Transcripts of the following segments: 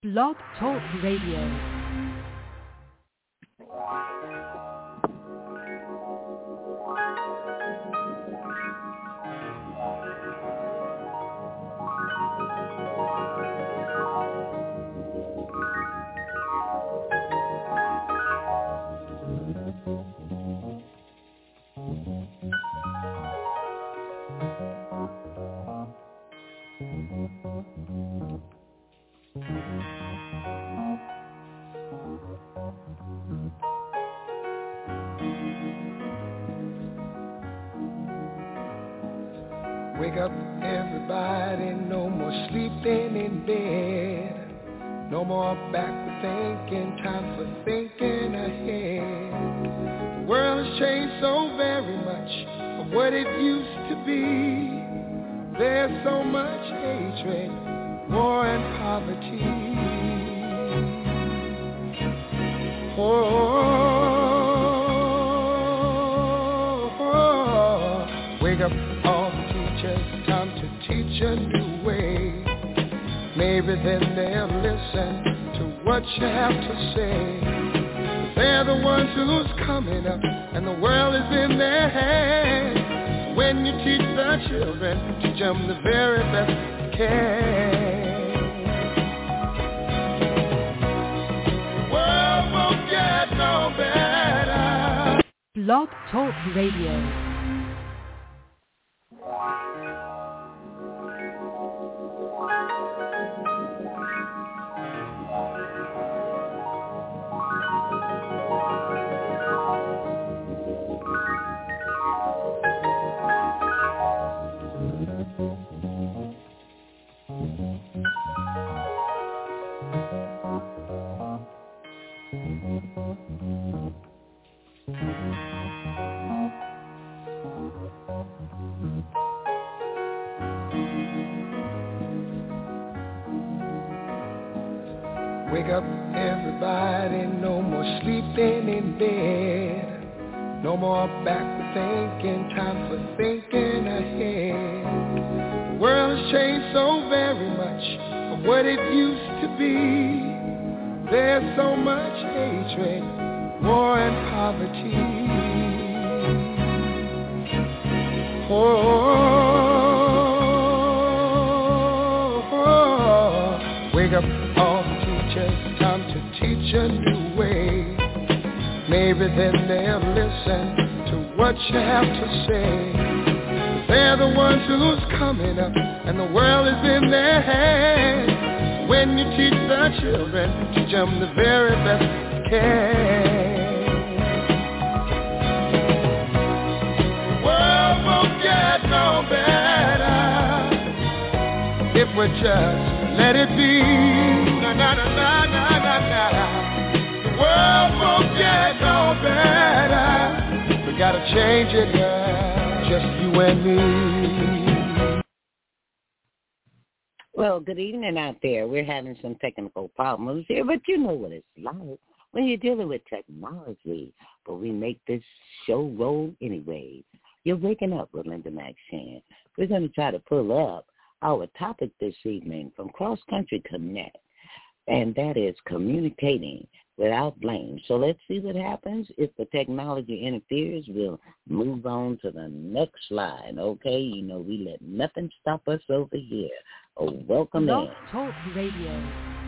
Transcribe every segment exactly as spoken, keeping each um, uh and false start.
Blog Talk Radio. Wake up, everybody, no more sleeping in bed. No more backward thinking, time for thinking ahead. The world has changed so very much from what it used to be. There's so much hatred, war and poverty. Oh, oh, oh. Wake up, all the teachers, time to teach a new way. Maybe then they'll listen to what you have to say. They're the ones who's coming up, and the world is in their hands. When you teach the children, teach them the very best you can. The world won't get no better. Blog Talk Radio. Wake up, everybody, no more sleeping in bed. No more backward thinking, time for thinking ahead. The world has changed so very much from what it used to be. There's so much hatred, war and poverty. Oh, oh, oh. Wake up, all the teachers, time to teach a new way. Maybe then they'll listen to what you have to say. They're the ones who's coming up, and the world is in their hands. When you teach the children, teach them the very best you can. The world won't get no better if we just let it be. Na na na na na na na. The world won't get no better. We gotta change it, girl. Just you and me. Well, good evening out there. We're having some technical problems here, but you know what it's like when you're dealing with technology. But we make this show roll anyway. You're waking up with Linda Maxine. We're going to try to pull up our topic this evening from Cross Country Connect, and that is communicating without blame. So let's see what happens. If the technology interferes, we'll move on to the next line, okay? You know, we let nothing stop us over here. Oh, welcome Blog in. Talk Radio.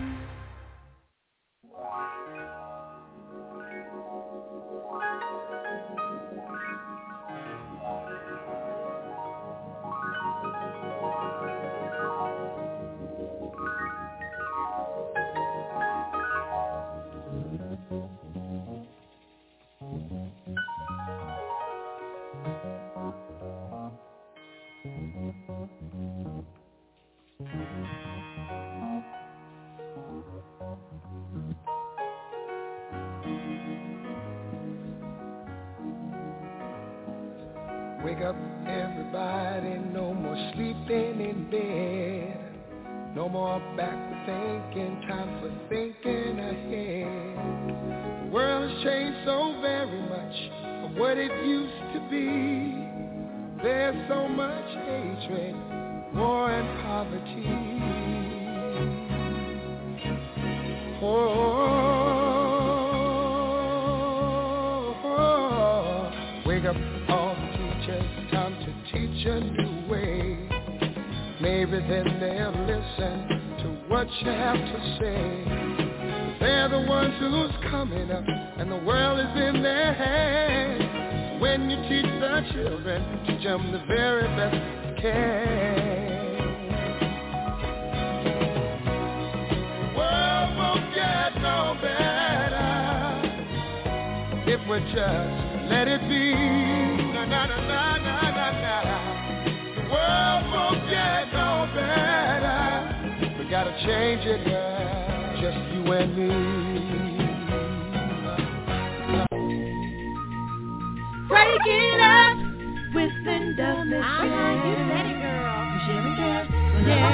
Wake up, everybody, no more sleeping in bed. No more backward thinking, time for thinking ahead. The world has changed so very much from what it used to be. There's so much hatred, war and poverty. oh, wake up all the teachers, time to teach a new way. Maybe then they'll listen to what you have to say. They're the ones who's coming up, and the world is in their hands. When you teach the children, teach them the very best you can. The world won't get no better if we just let it be. Na na na na na na na. The world won't get no better. We gotta change it, girl, just you and me. Break it up with Linda Mission. Uh-huh, you said it, girl. Yeah.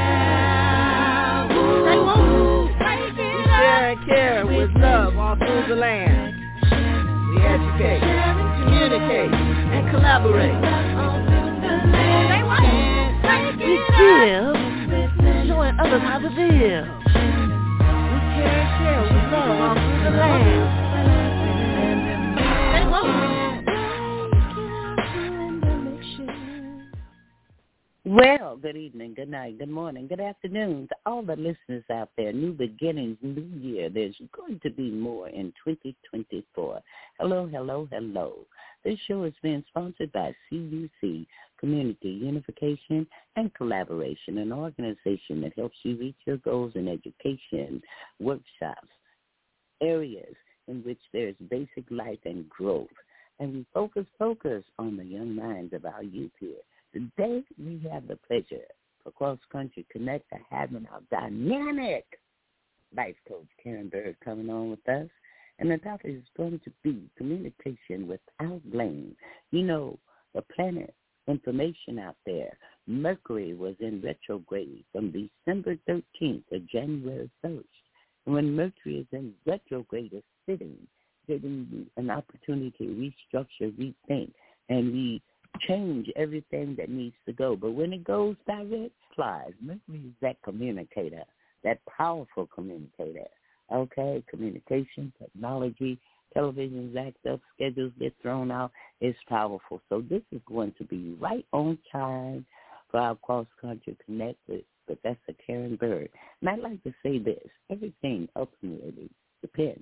Say what? Break it up. Share and care with love all through the land. We educate, communicate, and collaborate. Say what? Break We it give, up. showing others how to live. We care and share with love all through the land. Say what? Well, good evening, good night, good morning, good afternoon to all the listeners out there. New beginnings, new year. There's going to be more in twenty twenty-four. Hello, hello, hello. This show is being sponsored by C U C, Community Unification and Collaboration, an organization that helps you reach your goals in education, workshops, areas in which there's basic life and growth. And we focus, focus on the young minds of our youth here. Today, we have the pleasure for Cross Country Connect to having our dynamic life coach, Karen Bird, coming on with us. And the topic is going to be communication without blame. You know, the planet information out there, Mercury was in retrograde from December thirteenth to January first. And when Mercury is in retrograde, it's sitting, giving you an opportunity to restructure, rethink, and we change everything that needs to go. But when it goes direct, flies. Mercury is that communicator, that powerful communicator. Okay, communication, technology, television's act up, schedules get thrown out. It's powerful. So this is going to be right on time for our Cross Country Connect with Professor Karen Bird. And I'd like to say this. Everything ultimately depends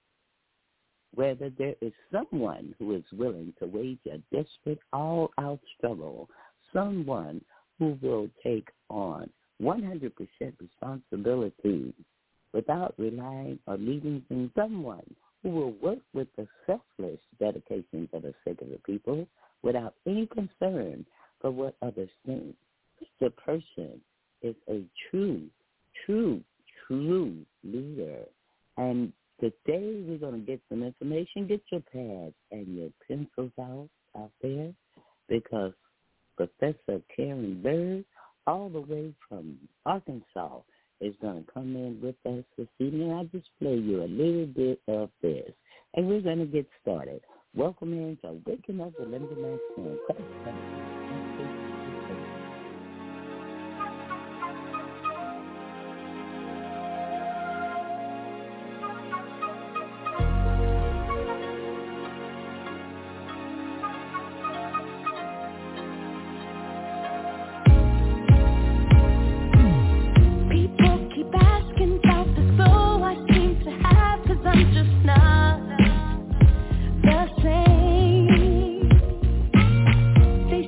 whether there is someone who is willing to wage a desperate, all-out struggle, someone who will take on one hundred percent responsibility without relying or leading from someone who will work with the selfless dedication for the sake of the people without any concern for what others think. The person is a true, true, true leader. And today we're going to get some information. Get your pads and your pencils out, out there because Professor Karen Bird, all the way from Arkansas, is going to come in with us this evening. I'll just play you a little bit of this, and we're going to get started. Welcome in to Waking Up with Linda Maxine. They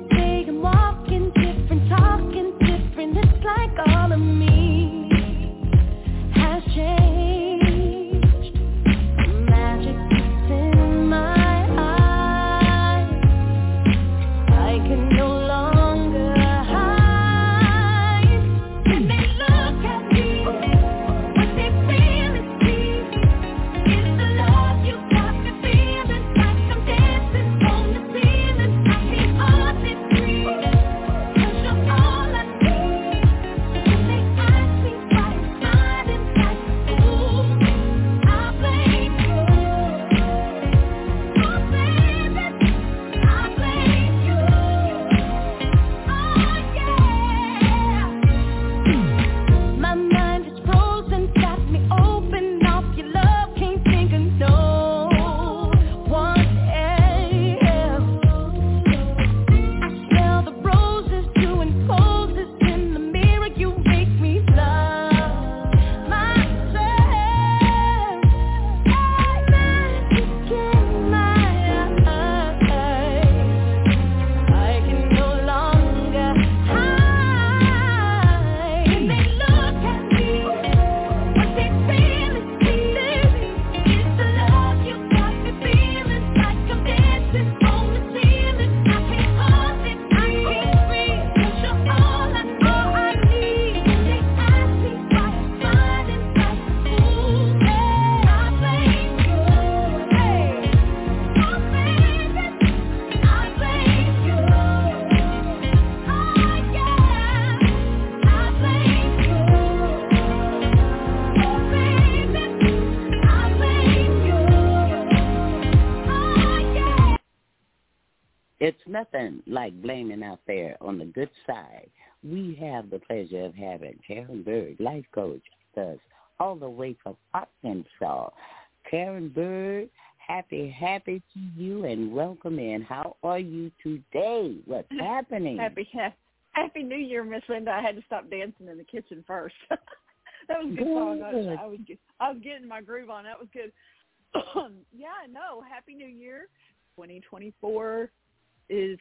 It's nothing like blaming out there. On the good side, we have the pleasure of having Karen Bird, life coach, with us all the way from Arkansas. Karen Bird, happy, happy to you and welcome in. How are you today? What's happening? Happy, happy New Year, Miss Linda. I had to stop dancing in the kitchen first. That was a good, good song. I was, I was I was getting my groove on. That was good. Yeah, no, Happy New Year. twenty twenty-four is,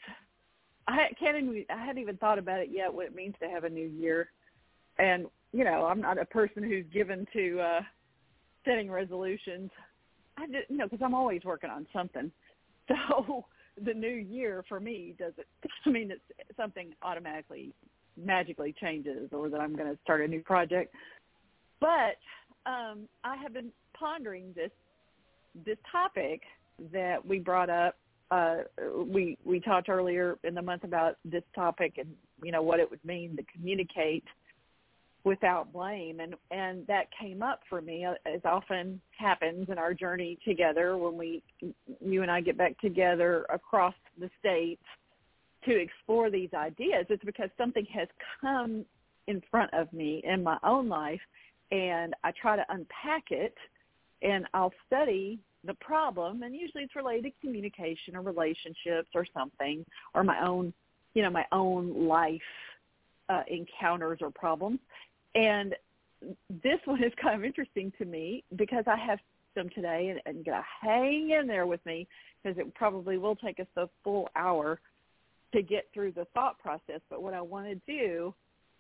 I can't even, I hadn't even thought about it yet, what it means to have a new year. And, you know, I'm not a person who's given to uh, setting resolutions. I did, you know, because I'm always working on something. So the new year for me doesn't, I mean, it's something automatically, magically changes or that I'm going to start a new project. But um, I have been pondering this this topic that we brought up. Uh, we we talked earlier in the month about this topic and, you know, what it would mean to communicate without blame. And, and that came up for me, as often happens in our journey together when we, you and I get back together across the states to explore these ideas. It's because something has come in front of me in my own life, and I try to unpack it, and I'll study the problem, and usually it's related to communication or relationships or something, or my own, you know, my own life uh, encounters or problems. And this one is kind of interesting to me because I have them today, and, and gotta hang in there with me because it probably will take us a full hour to get through the thought process. But what I want to do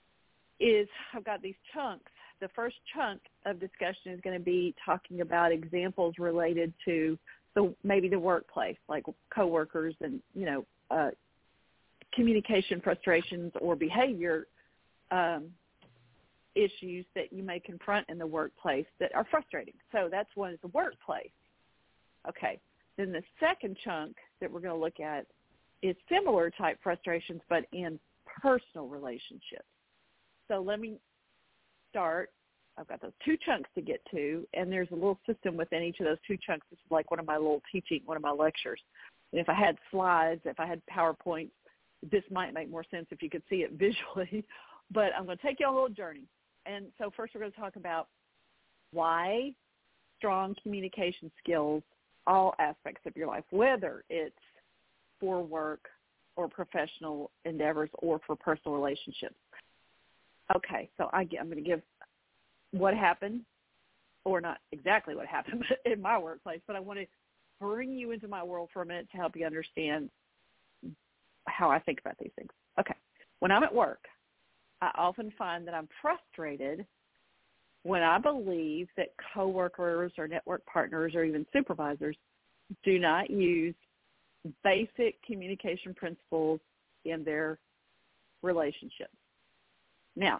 is I've got these chunks. The first chunk of discussion is going to be talking about examples related to the maybe the workplace, like coworkers and, you know, uh, communication frustrations or behavior um, issues that you may confront in the workplace that are frustrating. So that's one is the workplace. Okay. Then the second chunk that we're going to look at is similar type frustrations, but in personal relationships. So let me start. I've got those two chunks to get to, and there's a little system within each of those two chunks. This is like one of my little teaching, one of my lectures. And if I had slides, if I had PowerPoint, this might make more sense if you could see it visually. But I'm going to take you on a little journey. And so first we're going to talk about why strong communication skills, all aspects of your life, whether it's for work or professional endeavors or for personal relationships. Okay, so I, I'm going to give what happened, or not exactly what happened in my workplace, but I want to bring you into my world for a minute to help you understand how I think about these things. Okay, when I'm at work, I often find that I'm frustrated when I believe that coworkers or network partners or even supervisors do not use basic communication principles in their relationships. Now,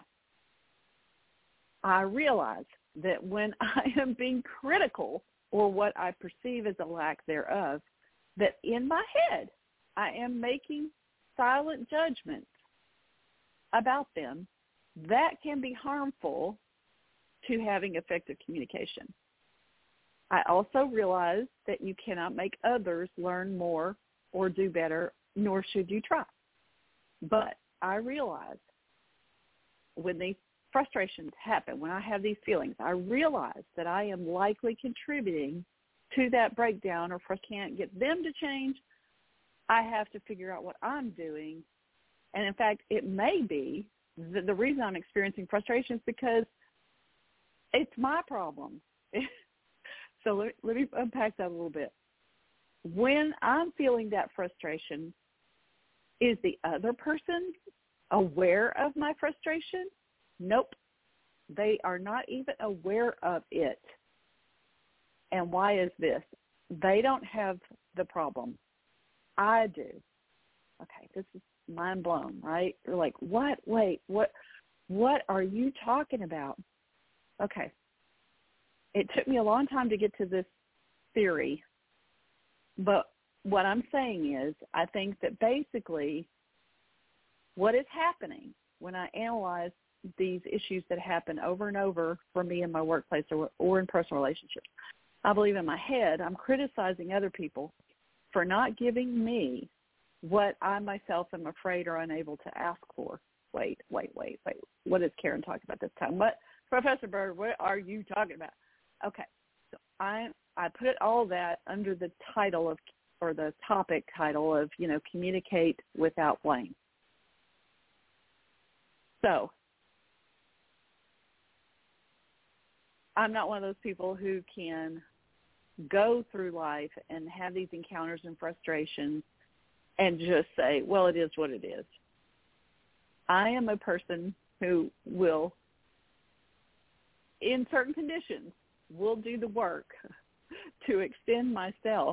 I realize that when I am being critical or what I perceive as a lack thereof, that in my head I am making silent judgments about them that can be harmful to having effective communication. I also realize that you cannot make others learn more or do better, nor should you try. But I realize when these frustrations happen, when I have these feelings, I realize that I am likely contributing to that breakdown, or if I can't get them to change, I have to figure out what I'm doing. And in fact, it may be the, the reason I'm experiencing frustration is because it's my problem. So let, let me unpack that a little bit. When I'm feeling that frustration, is the other person aware of my frustration? Nope. They are not even aware of it. And why is this? They don't have the problem. I do. Okay, this is mind blown, right? You're like, what? Wait, what? What are you talking about? Okay. It took me a long time to get to this theory, but what I'm saying is I think that basically what is happening when I analyze these issues that happen over and over for me in my workplace or, or in personal relationships, I believe in my head I'm criticizing other people for not giving me what I myself am afraid or unable to ask for. Wait, wait, wait, wait. What is Karen talking about this time? What, Professor Bird, what are you talking about? Okay, so I I put all that under the title of, or the topic title of, you know, communicate without blame. So I'm not one of those people who can go through life and have these encounters and frustrations and just say, well, it is what it is. I am a person who will, in certain conditions, will do the work to extend myself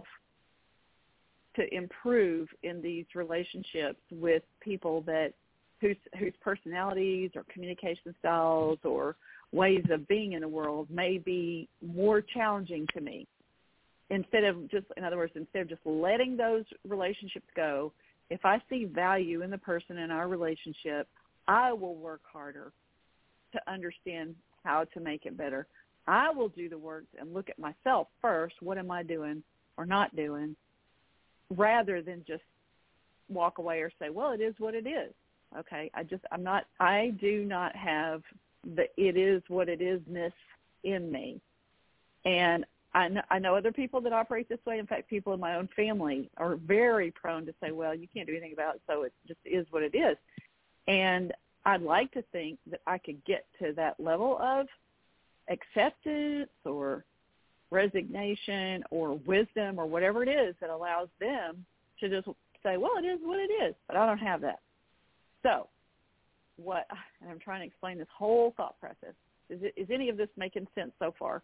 to improve in these relationships with people that whose whose personalities or communication styles or ways of being in the world may be more challenging to me. Instead of just, in other words, instead of just letting those relationships go, if I see value in the person in our relationship, I will work harder to understand how to make it better. I will do the work and look at myself first. What am I doing or not doing, rather than just walk away or say, well, it is what it is. Okay, I just, I'm not, I do not have the it is what it is-ness in me. And I know, I know other people that operate this way. In fact, people in my own family are very prone to say, well, you can't do anything about it, so it just is what it is. And I'd like to think that I could get to that level of acceptance or resignation or wisdom or whatever it is that allows them to just say, well, it is what it is, but I don't have that. So what, and I'm trying to explain this whole thought process. Is, it, is any of this making sense so far?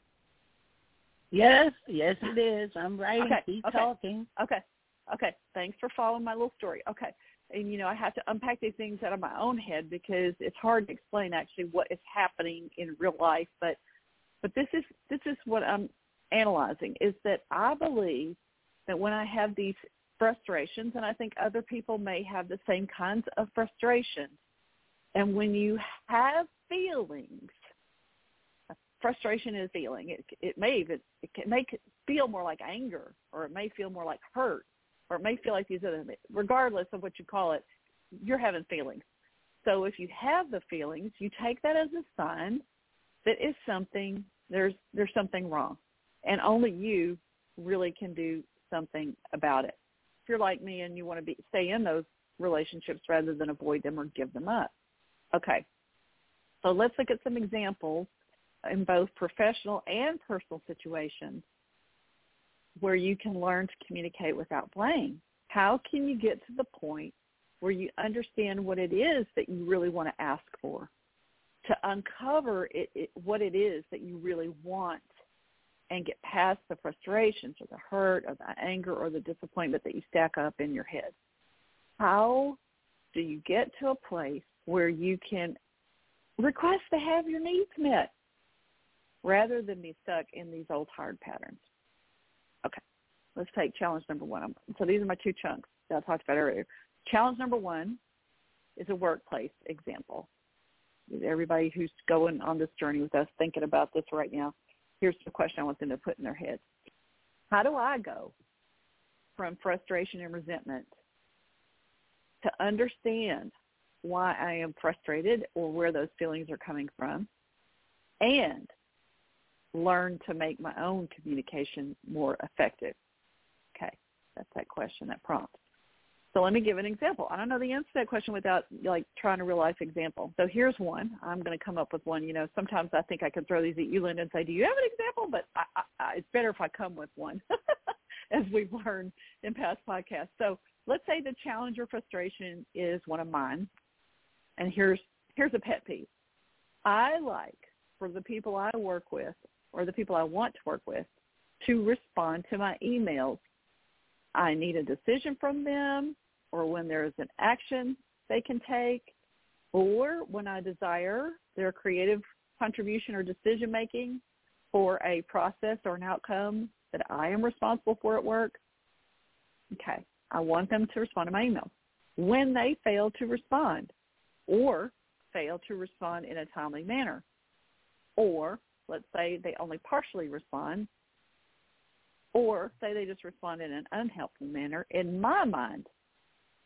Yes, yes it is. I'm right. Okay, Keep okay, talking. Okay, okay. Thanks for following my little story. Okay. And, you know, I have to unpack these things out of my own head because it's hard to explain actually what is happening in real life. But but this is this is what I'm analyzing, is that I believe that when I have these frustrations, and I think other people may have the same kinds of frustrations, and when you have feelings, frustration is a feeling. It, it may even, it can make it feel more like anger, or it may feel more like hurt, or it may feel like these other, regardless of what you call it, you're having feelings. So if you have the feelings, you take that as a sign that is something, there's there's something wrong. And only you really can do something about it. If you're like me and you want to be stay in those relationships rather than avoid them or give them up. Okay. So let's look at some examples in both professional and personal situations where you can learn to communicate without blame. How can you get to the point where you understand what it is that you really want to ask for, to uncover it, it, what it is that you really want, and get past the frustrations or the hurt or the anger or the disappointment that you stack up in your head? How do you get to a place where you can request to have your needs met rather than be stuck in these old hard patterns? Okay, let's take challenge number one. So these are my two chunks that I talked about earlier. Challenge number one is a workplace example. Everybody who's going on this journey with us thinking about this right now, here's the question I want them to put in their heads. How do I go from frustration and resentment to understand why I am frustrated or where those feelings are coming from, and learn to make my own communication more effective? Okay, that's that question, that prompt. So let me give an example. I don't know the answer to that question without like trying a real life example. So here's one. I'm going to come up with one. You know, sometimes I think I could throw these at you, Linda, and say, do you have an example? But I, I, I, it's better if I come with one, as we've learned in past podcasts. So let's say the challenge or frustration is one of mine. And here's here's a pet peeve. I like for the people I work with or the people I want to work with to respond to my emails. I need a decision from them, or when there is an action they can take, or when I desire their creative contribution or decision-making for a process or an outcome that I am responsible for at work. Okay, I want them to respond to my email. When they fail to respond, or fail to respond in a timely manner, or let's say they only partially respond, or say they just respond in an unhelpful manner, in my mind,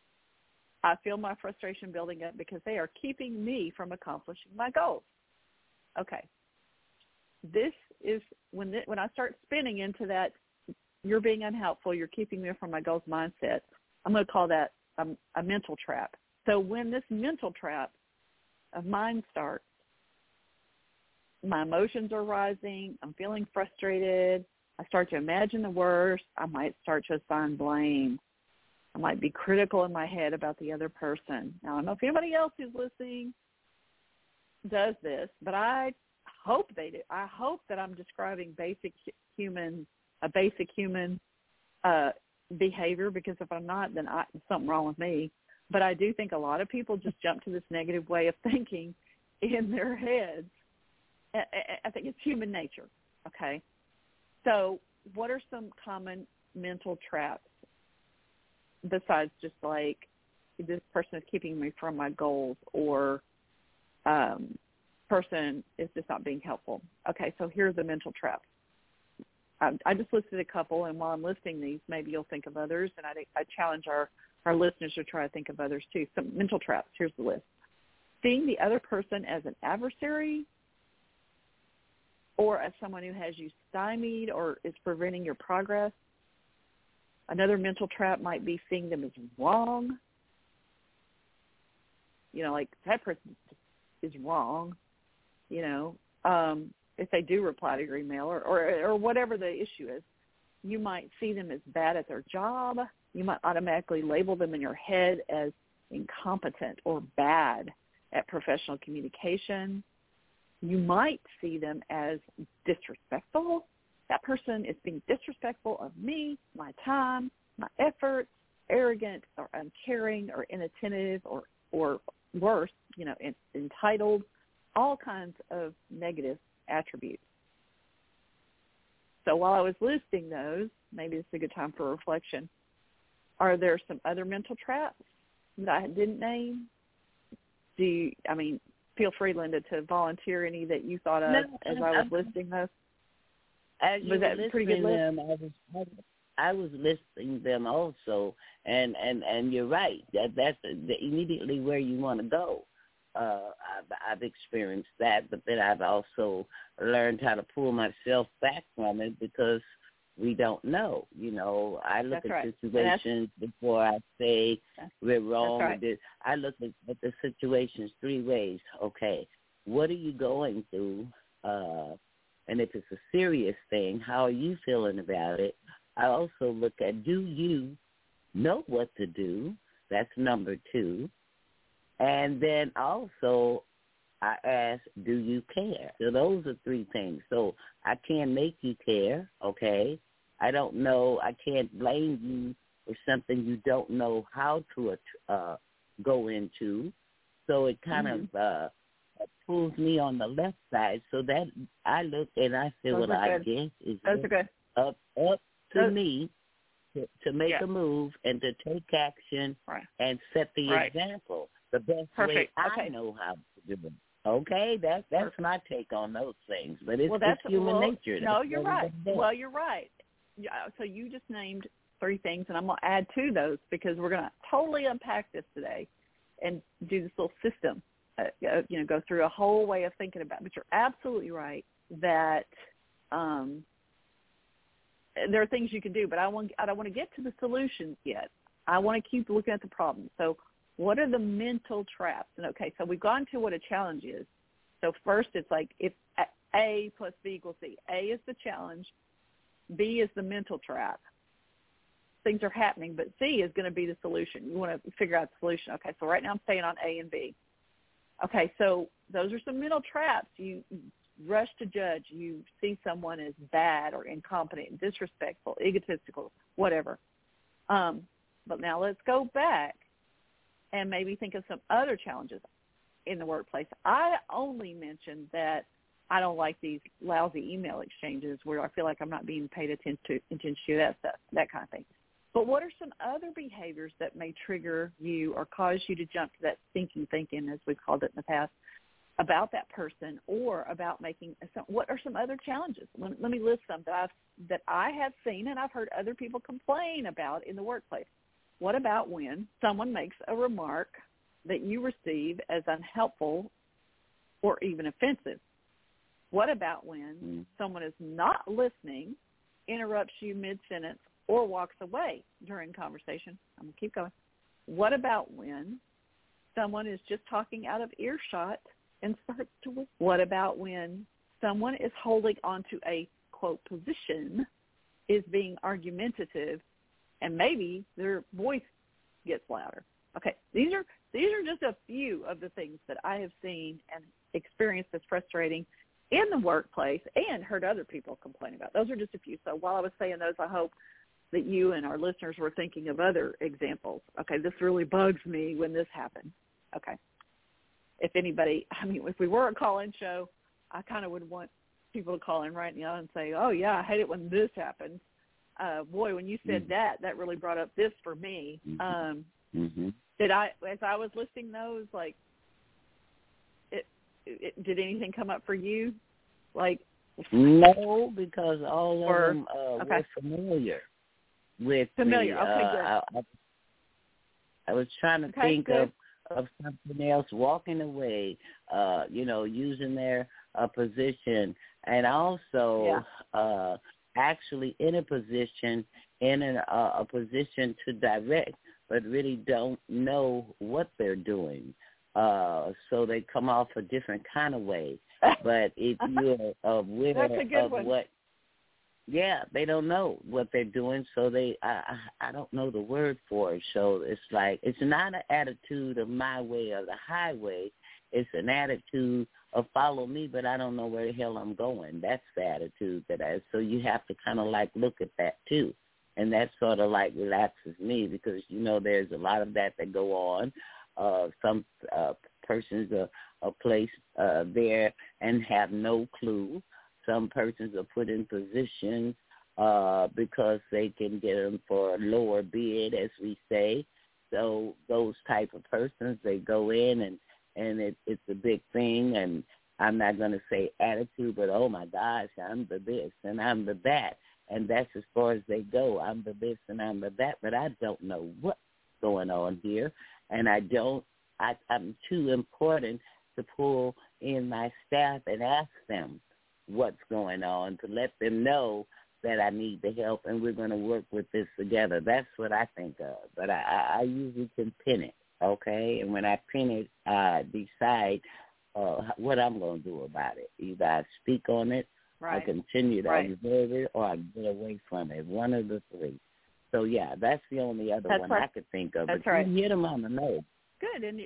I feel my frustration building up because they are keeping me from accomplishing my goals. Okay. This is when the, when I start spinning into that, you're being unhelpful, you're keeping me from my goals mindset, I'm going to call that a, a mental trap. So when this mental trap of mine starts, my emotions are rising, I'm feeling frustrated, I start to imagine the worst, I might start to assign blame. I might be critical in my head about the other person. Now, I don't know if anybody else who's listening does this, but I hope they do. I hope that I'm describing basic human, a basic human uh, behavior, because if I'm not, then I, something wrong with me. But I do think a lot of people just jump to this negative way of thinking in their heads. I, I think it's human nature, okay? So what are some common mental traps besides just like this person is keeping me from my goals, or um, person is just not being helpful? Okay, so here's the mental traps. I, I just listed a couple, and while I'm listing these, maybe you'll think of others, and I, I challenge our, our listeners to try to think of others too. Some mental traps, here's the list. Seeing the other person as an adversary, or as someone who has you stymied or is preventing your progress. Another mental trap might be seeing them as wrong. You know, like that person is wrong, you know, um, if they do reply to your email, or, or, or whatever the issue is. You might see them as bad at their job. You might automatically label them in your head as incompetent or bad at professional communication. You might see them as disrespectful. That person is being disrespectful of me, my time, my efforts, arrogant or uncaring or inattentive, or, or worse, you know, in, entitled, all kinds of negative attributes. So while I was listing those, maybe it's a good time for reflection. Are there some other mental traps that I didn't name? Do you, I mean, feel free, Linda, to volunteer any that you thought of no, as I was I'm, listing those. As you was were that listing pretty good list? them, I was, I was listing them also, and, and, and you're right. That that's the, immediately where you want to go. Uh, I've, I've experienced that, but then I've also learned how to pull myself back from it, because we don't know. You know, I look that's at right. situations before I say we're wrong. Right. With this. I look at, at the situations three ways. Okay, what are you going through? Uh, and if it's a serious thing, how are you feeling about it? I also look at, do you know what to do? That's number two. And then also I ask, do you care? So those are three things. So I can't make you care, okay? I don't know. I can't blame you for something you don't know how to uh, go into. So it kind mm-hmm. of uh, pulls me on the left side. So that I look and I feel those what I good. guess is those are good. up, up to those, me to, to make yeah. a move and to take action right. and set the right. example. The best Perfect. way I okay. know how to do it. Okay, that's that's Perfect. my take on those things. But it's, well, that's, it's human well, nature. No, That's you're right. Well, you're right. Yeah, so you just named three things, and I'm going to add to those, because we're going to totally unpack this today and do this little system, uh, you know, go through a whole way of thinking about it. But you're absolutely right that um, there are things you can do, but I, want, I don't want to get to the solutions yet. I want to keep looking at the problem. So what are the mental traps? And okay, so we've gone to what a challenge is. So first it's like if A plus B equals C. A is the challenge. B is the mental trap. Things are happening, but C is going to be the solution. You want to figure out the solution. Okay, so right now I'm staying on A and B. Okay, so those are some mental traps. You rush to judge. You see someone as bad or incompetent, disrespectful, egotistical, whatever. Um, but now let's go back and maybe think of some other challenges in the workplace. I only mentioned that I don't like these lousy email exchanges where I feel like I'm not being paid attention to, attention to that stuff, that kind of thing. But what are some other behaviors that may trigger you or cause you to jump to that stinking thinking, as we've called it in the past, about that person, or about making some, what are some other challenges? Let, let me list some that I've that I have seen and I've heard other people complain about in the workplace. what about when someone makes a remark that you receive as unhelpful or even offensive? What about when mm. someone is not listening, interrupts you mid-sentence, or walks away during conversation? I'm going to keep going. What about when someone is just talking out of earshot and starts to whisper? What about when someone is holding onto a, quote, position, is being argumentative, and maybe their voice gets louder? Okay, these are these are just a few of the things that I have seen and experienced as frustrating in the workplace and heard other people complain about. Those are just a few. So while I was saying those, I hope that you and our listeners were thinking of other examples. Okay, this really bugs me when this happens. Okay. If anybody, I mean, if we were a call-in show, I kind of would want people to call in right now and say, oh, yeah, I hate it when this happens. Uh, boy, when you said mm-hmm. that, that really brought up this for me. Mm-hmm. Um, mm-hmm. Did I, as I was listing those, like, it, it, did anything come up for you? Like, no, because all of or, them uh, okay. were familiar with familiar. the, okay, uh, good. I, I, I was trying to okay, think good. of, of something else, walking away, uh, you know, using their uh, position, and also yeah. uh, actually in a position, in an, uh, a position to direct, but really don't know what they're doing. Uh, so they come off a different kind of way. But if you're aware of one. what, yeah, they don't know what they're doing, so they, I, I, I don't know the word for it. So it's like, it's not an attitude of my way or the highway. It's an attitude of follow me, but I don't know where the hell I'm going. That's the attitude that I, so you have to kind of like look at that too. And that sort of like relaxes me because, you know, there's a lot of that that go on. Uh, some uh, persons are, are placed uh, there and have no clue. Some persons are put in positions uh, because they can get them for a lower bid, as we say. So those type of persons, they go in and, and it, it's a big thing. And I'm not going to say attitude, but, oh, my gosh, I'm the this and I'm the that. And that's as far as they go. I'm the this and I'm the that, but I don't know what's going on here. And I don't, I, I'm too important to pull in my staff and ask them what's going on, to let them know that I need the help and we're going to work with this together. That's what I think of. But I, I usually can pin it, okay? And when I pin it, I decide uh, what I'm going to do about it. Either I speak on it, right. I continue to right. observe it, or I get away from it, one of the three. So, yeah, that's the only other that's one right. I could think of. That's but right. you hit them on the nose. Good. And,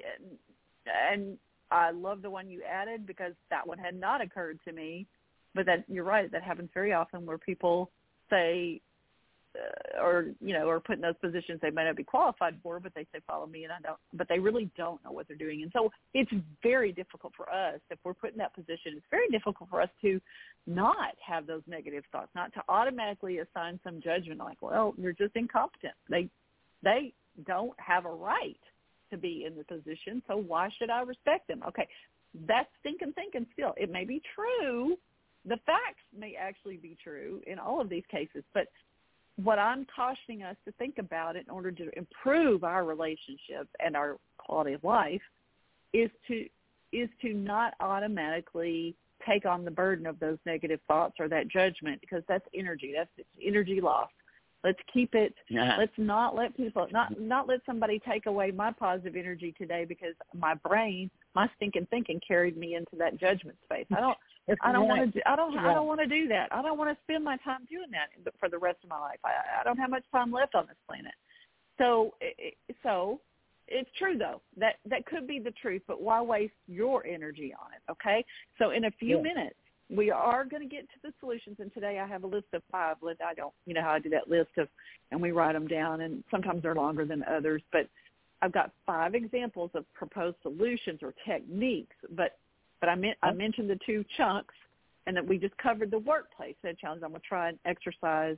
and I love the one you added because that one had not occurred to me. But that you're right. That happens very often where people say, uh, or you know, or put in those positions they might not be qualified for, but they say follow me, and I don't. But they really don't know what they're doing, and so it's very difficult for us if we're put in that position. It's very difficult for us to not have those negative thoughts, not to automatically assign some judgment like, well, you're just incompetent. They they don't have a right to be in the position, so why should I respect them? Okay, that's thinking, thinking still. It may be true. The facts may actually be true in all of these cases, but what I'm cautioning us to think about in order to improve our relationship and our quality of life is to is to not automatically take on the burden of those negative thoughts or that judgment, because that's energy. That's it's energy loss. Let's keep it. Yeah. Let's not let people not not let somebody take away my positive energy today because my brain, my stinking thinking, carried me into that judgment space. I don't. I don't want to. I don't. I don't want to do that. I don't want to spend my time doing that for the rest of my life. I, I don't have much time left on this planet. So, so it's true though. That that could be the truth. But why waste your energy on it? Okay. So in a few yeah. minutes, we are going to get to the solutions. And today I have a list of five. I don't. You know how I do that list of, and we write them down. And sometimes they're longer than others. But I've got five examples of proposed solutions or techniques. But But I, meant, I mentioned the two chunks, and that we just covered the workplace challenge. I'm going to try an exercise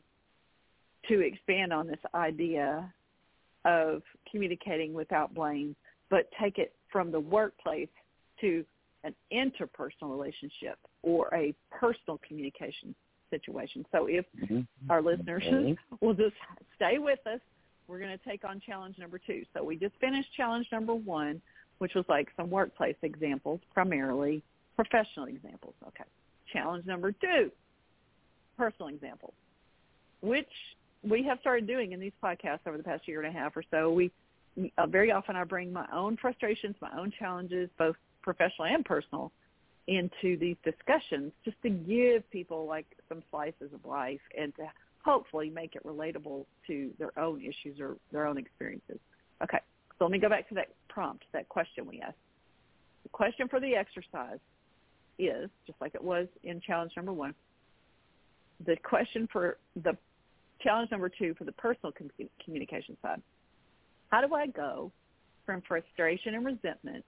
to expand on this idea of communicating without blame, but take it from the workplace to an interpersonal relationship or a personal communication situation. So if mm-hmm. our listeners okay. will just stay with us, we're going to take on challenge number two. So we just finished challenge number one, which was like some workplace examples, primarily professional examples. Okay. Challenge number two, personal examples, which we have started doing in these podcasts over the past year and a half or so. We uh, very often I bring my own frustrations, my own challenges, both professional and personal, into these discussions just to give people like some slices of life and to hopefully make it relatable to their own issues or their own experiences. Okay, so let me go back to that prompt, that question we asked. The question for the exercise is, just like it was in challenge number one, the question for the challenge number two for the personal com- communication side. How do I go from frustration and resentment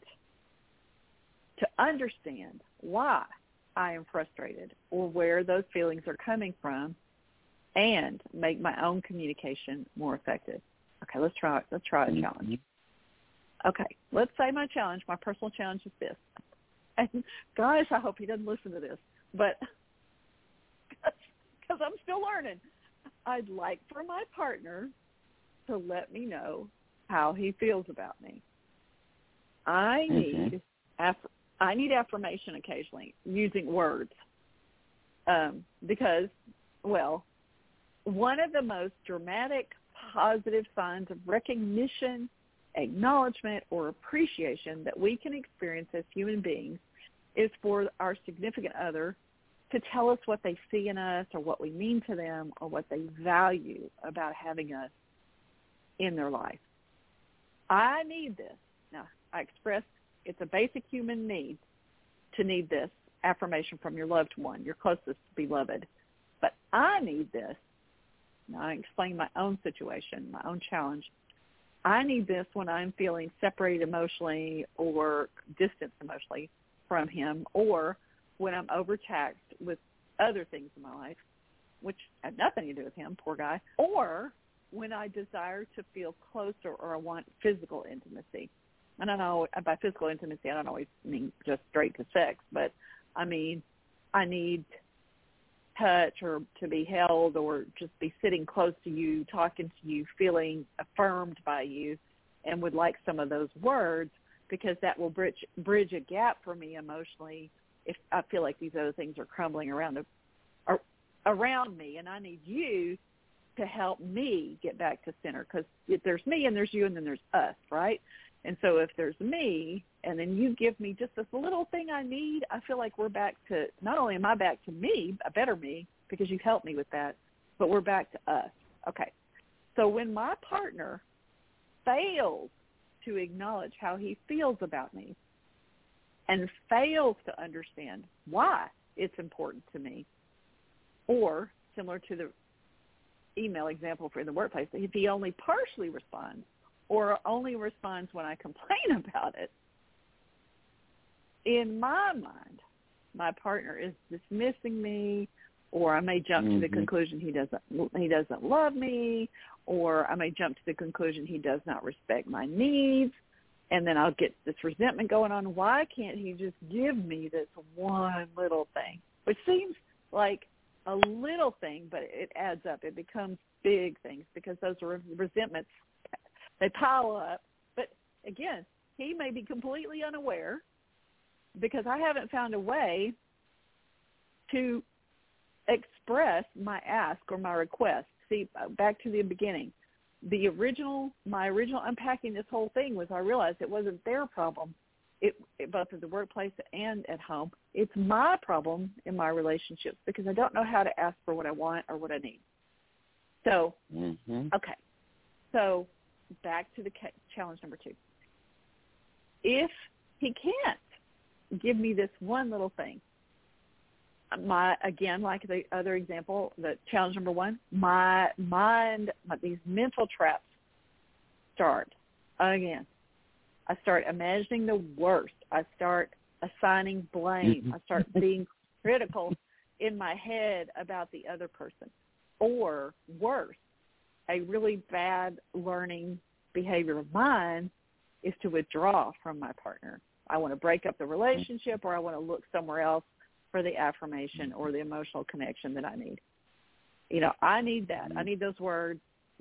to understand why I am frustrated or where those feelings are coming from and make my own communication more effective? Okay, let's try let's try a challenge. Okay, let's say my challenge, my personal challenge is this. And guys, I hope he doesn't listen to this, but because I'm still learning, I'd like for my partner to let me know how he feels about me. I need mm-hmm. aff- I need affirmation occasionally using words um, because, well, one of the most dramatic positive signs of recognition, acknowledgement, or appreciation that we can experience as human beings is for our significant other to tell us what they see in us or what we mean to them or what they value about having us in their life. I need this. Now, I expressed it's a basic human need to need this affirmation from your loved one, your closest beloved. But I need this. Now, I explain my own situation, my own challenge. I need this when I'm feeling separated emotionally or distanced emotionally from him, or when I'm overtaxed with other things in my life, which have nothing to do with him, poor guy, or when I desire to feel closer or I want physical intimacy. I don't know, by physical intimacy, I don't always mean just straight to sex, but I mean, I need touch or to be held or just be sitting close to you, talking to you, feeling affirmed by you, and would like some of those words because that will bridge, bridge a gap for me emotionally if I feel like these other things are crumbling around the, or, around me, and I need you to help me get back to center because if there's me and there's you and then there's us, right? And so if there's me and then you give me just this little thing I need, I feel like we're back to, not only am I back to me, a better me, because you've helped me with that, but we're back to us. Okay. So when my partner fails to acknowledge how he feels about me and fails to understand why it's important to me, or similar to the email example for the workplace, if he only partially responds, or only responds when I complain about it, in my mind, my partner is dismissing me, or I may jump mm-hmm. to the conclusion he doesn't he doesn't love me, or I may jump to the conclusion he does not respect my needs, and then I'll get this resentment going on. Why can't he just give me this one little thing? Which seems like a little thing, but it adds up. It becomes big things because those are resentments. They pile up, but again, he may be completely unaware because I haven't found a way to express my ask or my request. See, back to the beginning, the original, my original unpacking this whole thing was I realized it wasn't their problem, it, it both at the workplace and at home. It's my problem in my relationships because I don't know how to ask for what I want or what I need. So, mm-hmm. okay, so back to the challenge number two. If he can't give me this one little thing, my again, like the other example, the challenge number one, my mind, my, these mental traps start again. I start imagining the worst. I start assigning blame. I start being critical in my head about the other person. Or worse, a really bad learning behavior of mine is to withdraw from my partner. I want to break up the relationship, or I want to look somewhere else for the affirmation or the emotional connection that I need. You know, I need that. I need those words.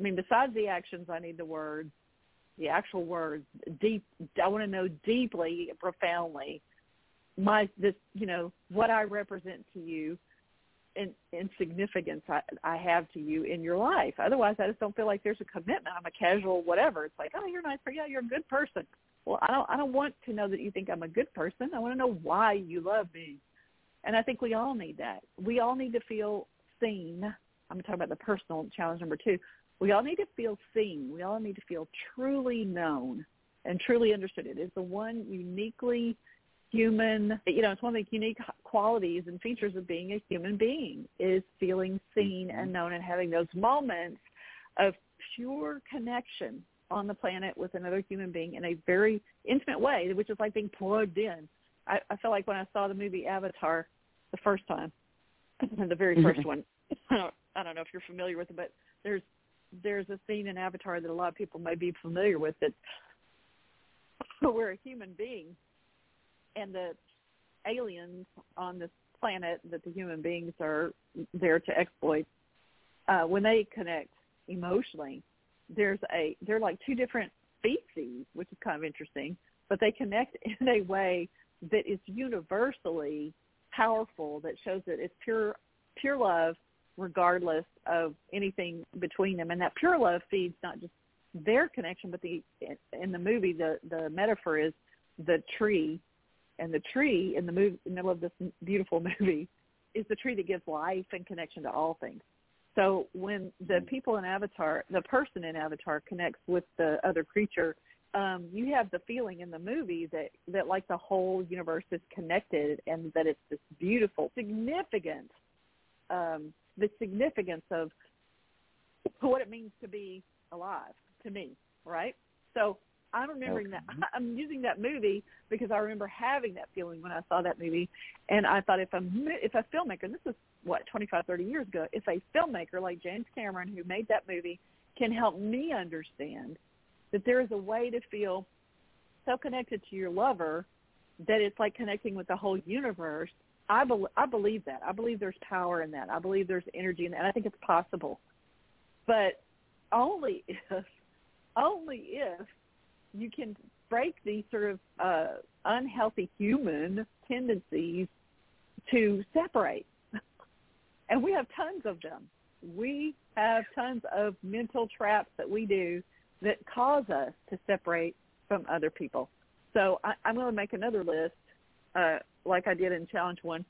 mean, besides the actions, I need the words, the actual words. Deep. I want to know deeply, profoundly, my this you know what I represent to you, in, in significance I, I have to you in your life. Otherwise, I just don't feel like there's a commitment. I'm a casual whatever. It's like, oh, you're nice, yeah, you're a good person. Well, I don't I don't want to know that you think I'm a good person. I want to know why you love me. And I think we all need that. We all need to feel seen. I'm talking about the personal challenge number two. We all need to feel seen. We all need to feel truly known and truly understood. It is the one uniquely human, you know, it's one of the unique qualities and features of being a human being is feeling seen and known and having those moments of pure connection on the planet with another human being in a very intimate way, which is like being plugged in. I, I felt like when I saw the movie Avatar the first time, the very first one, I don't, I don't know if you're familiar with it, but there's there's a scene in Avatar that a lot of people may be familiar with that where a human being and the aliens on this planet that the human beings are there to exploit, uh, when they connect emotionally, there's a they're like two different species, which is kind of interesting, but they connect in a way that is universally powerful, that shows that it's pure pure love regardless of anything between them. And that pure love feeds not just their connection, but the in the movie, the, the metaphor is the tree. And the tree in the, movie, in the middle of this beautiful movie is the tree that gives life and connection to all things. So when the people in Avatar, the person in Avatar connects with the other creature, um, you have the feeling in the movie that, that like the whole universe is connected and that it's this beautiful, significant, um, the significance of what it means to be alive to me, right? So I'm remembering okay. that. I'm using that movie because I remember having that feeling when I saw that movie, and I thought if a if a filmmaker, and this is what twenty-five, thirty years ago, if a filmmaker like James Cameron, who made that movie, can help me understand that there is a way to feel so connected to your lover that it's like connecting with the whole universe. I, be, I believe that. I believe there's power in that. I believe there's energy in that. And I think it's possible, but only if, only if you can break these sort of uh, unhealthy human tendencies to separate. And we have tons of them. We have tons of mental traps that we do that cause us to separate from other people. So I, I'm going to make another list uh, like I did in Challenge One.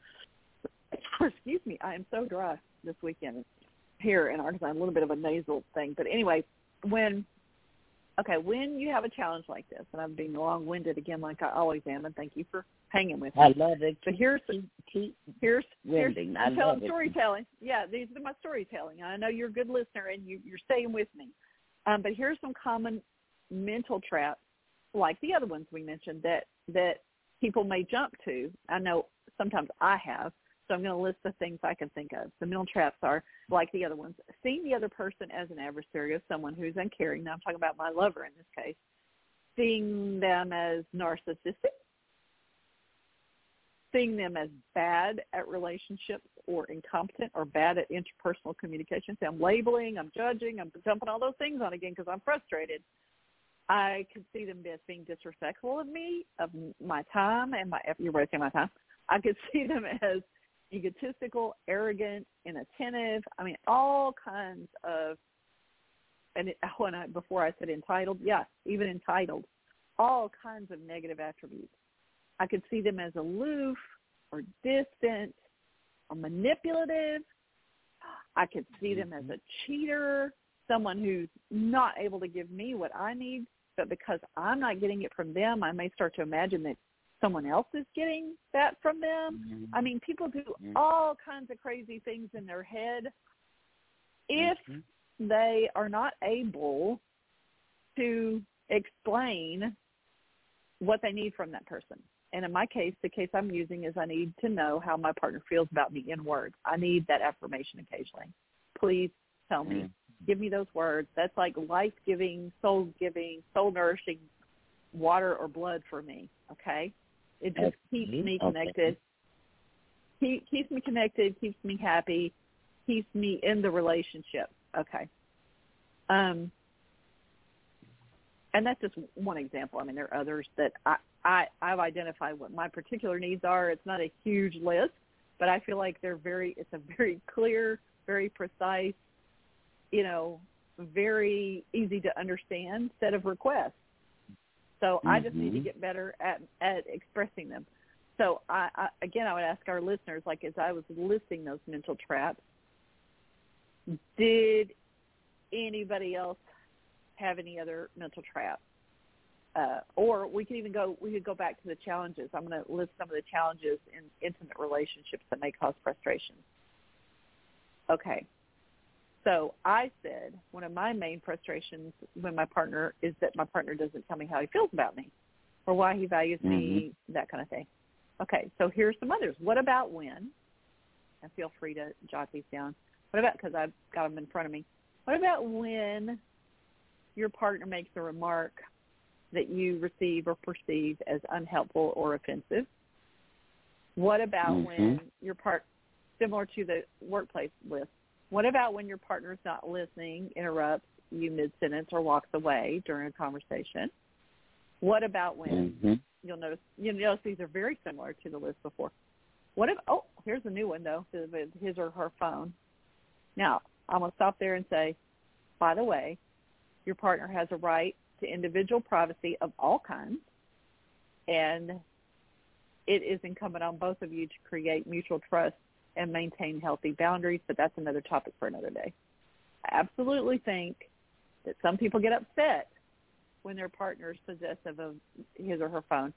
Excuse me, I am so dry this weekend here in Arkansas. A little bit of a nasal thing. But anyway, when Okay, when you have a challenge like this, and I'm being long-winded again like I always am, and thank you for hanging with me. I love it. But here's, keep, keep here's, here's I I'm telling love storytelling. It. Yeah, these are my storytelling. I know you're a good listener, and you, you're staying with me. Um, but here's some common mental traps, like the other ones we mentioned, that, that people may jump to. I know sometimes I have. So I'm going to list the things I can think of. The mental traps are, like the other ones, seeing the other person as an adversary, of someone who's uncaring. Now I'm talking about my lover in this case. Seeing them as narcissistic. Seeing them as bad at relationships or incompetent or bad at interpersonal communication. So I'm labeling, I'm judging, I'm dumping all those things on again because I'm frustrated. I could see them as being disrespectful of me, of my time, and my, you're wasting my time. I could see them as egotistical, arrogant, inattentive. I mean, all kinds of, and it, when I, before I said entitled, yeah, even entitled, all kinds of negative attributes. I could see them as aloof or distant or manipulative. I could see them as a cheater, someone who's not able to give me what I need, but because I'm not getting it from them, I may start to imagine that someone else is getting that from them. Mm-hmm. I mean, people do all kinds of crazy things in their head if mm-hmm. they are not able to explain what they need from that person. And in my case, the case I'm using is I need to know how my partner feels about me in words. I need that affirmation occasionally. Please tell me. Mm-hmm. Give me those words. That's like life-giving, soul-giving, soul-nourishing water or blood for me, okay? It just keeps me connected. Keep, keeps me connected, keeps me happy, keeps me in the relationship. Okay. Um, and that's just one example. I mean, there are others that I, I, I've identified what my particular needs are. It's not a huge list, but I feel like they're very, it's a very clear, very precise, you know, very easy to understand set of requests. So mm-hmm. I just need to get better at, at expressing them. So I, I, again, I would ask our listeners, like as I was listing those mental traps, did anybody else have any other mental traps? Uh, or we could even go, we could go back to the challenges. I'm going to list some of the challenges in intimate relationships that may cause frustration. Okay. So I said one of my main frustrations when my partner is that my partner doesn't tell me how he feels about me or why he values mm-hmm. me, that kind of thing. Okay, so here's some others. What about when, and feel free to jot these down. What about, because I've got them in front of me, what about when your partner makes a remark that you receive or perceive as unhelpful or offensive? What about mm-hmm. when your part, similar to the workplace list, what about when your partner's not listening, interrupts you mid-sentence, or walks away during a conversation? What about when, mm-hmm. you'll notice, you'll notice these are very similar to the list before. What if, oh, here's a new one, though, his or her phone. Now, I'm going to stop there and say, by the way, your partner has a right to individual privacy of all kinds, and it is incumbent on both of you to create mutual trust and maintain healthy boundaries, but that's another topic for another day. I absolutely think that some people get upset when their partner is possessive of his or her phone.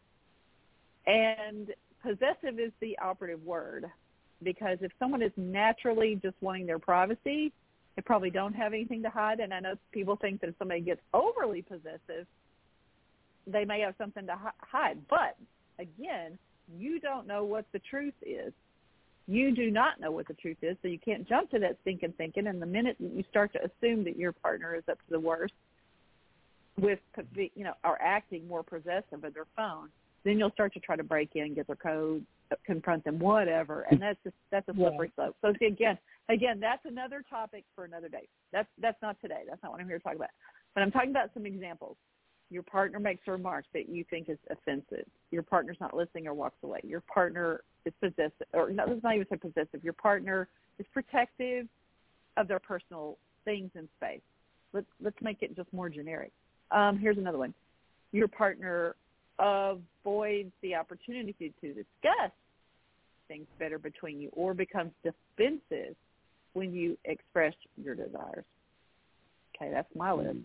And possessive is the operative word, because if someone is naturally just wanting their privacy, they probably don't have anything to hide. And I know people think that if somebody gets overly possessive, they may have something to hide. But, again, you don't know what the truth is. You do not know what the truth is, so you can't jump to that stinking thinking. And the minute that you start to assume that your partner is up to the worst with, you know, or acting more possessive of their phone, then you'll start to try to break in, get their code, confront them, whatever. And that's just, that's a slippery slope. So see, again, again, that's another topic for another day. That's that's not today. That's not what I'm here to talk about. But I'm talking about some examples. Your partner makes a remark that you think is offensive. Your partner's not listening or walks away. Your partner is possessive, or no, let's not even say possessive. Your partner is protective of their personal things and space. Let's let's make it just more generic. Um, here's another one. Your partner avoids the opportunity to discuss things better between you, or becomes defensive when you express your desires. Okay, that's my list.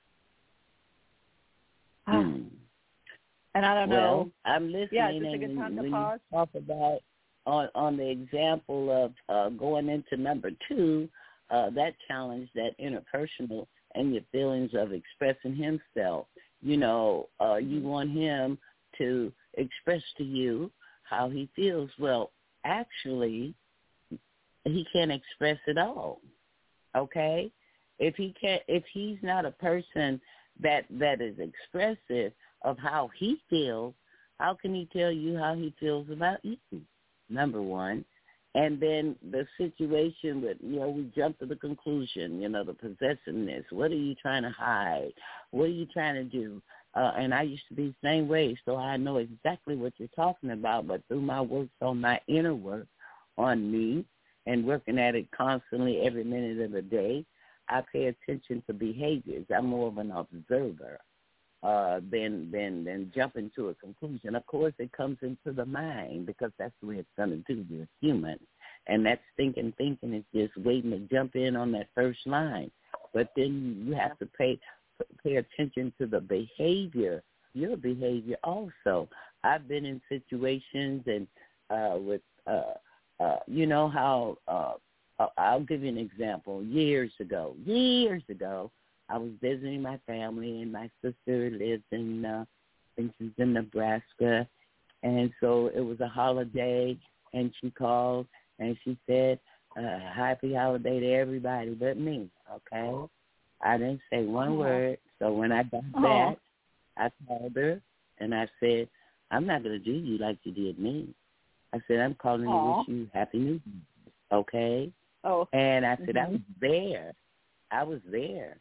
Mm. And I don't well, know. I'm listening. Yeah, is this a good time and to when pause? you talk about on on the example of uh, going into number two, uh, that challenge, that interpersonal and your feelings of expressing himself. You know, uh, you want him to express to you how he feels. Well, actually, he can't express it all. Okay, if he can't, if he's not a person that that is expressive of how he feels, how can he tell you how he feels about you? Number one. And then the situation with, you know, we jump to the conclusion, you know, the possessiveness. What are you trying to hide? What are you trying to do? Uh, and I used to be the same way, so I know exactly what you're talking about. But through my work on my inner work on me and working at it constantly every minute of the day, I pay attention to behaviors. I'm more of an observer uh, than, than, than jumping to a conclusion. Of course, it comes into the mind because that's the way it's going to do. You're human. And that thinking, thinking is just waiting to jump in on that first line. But then you have to pay pay attention to the behavior, your behavior also. I've been in situations and uh, with, uh, uh, you know how, uh, I'll give you an example. Years ago, years ago, I was visiting my family, and my sister lives in, uh, I think she's in Nebraska, and so it was a holiday, and she called, and she said, uh, happy holiday to everybody but me, okay? I didn't say one word, so when I got back, I called her, and I said, I'm not going to do you like you did me. I said, I'm calling to wish you Happy New Year, okay? Oh. And I said, mm-hmm. I was there. I was there.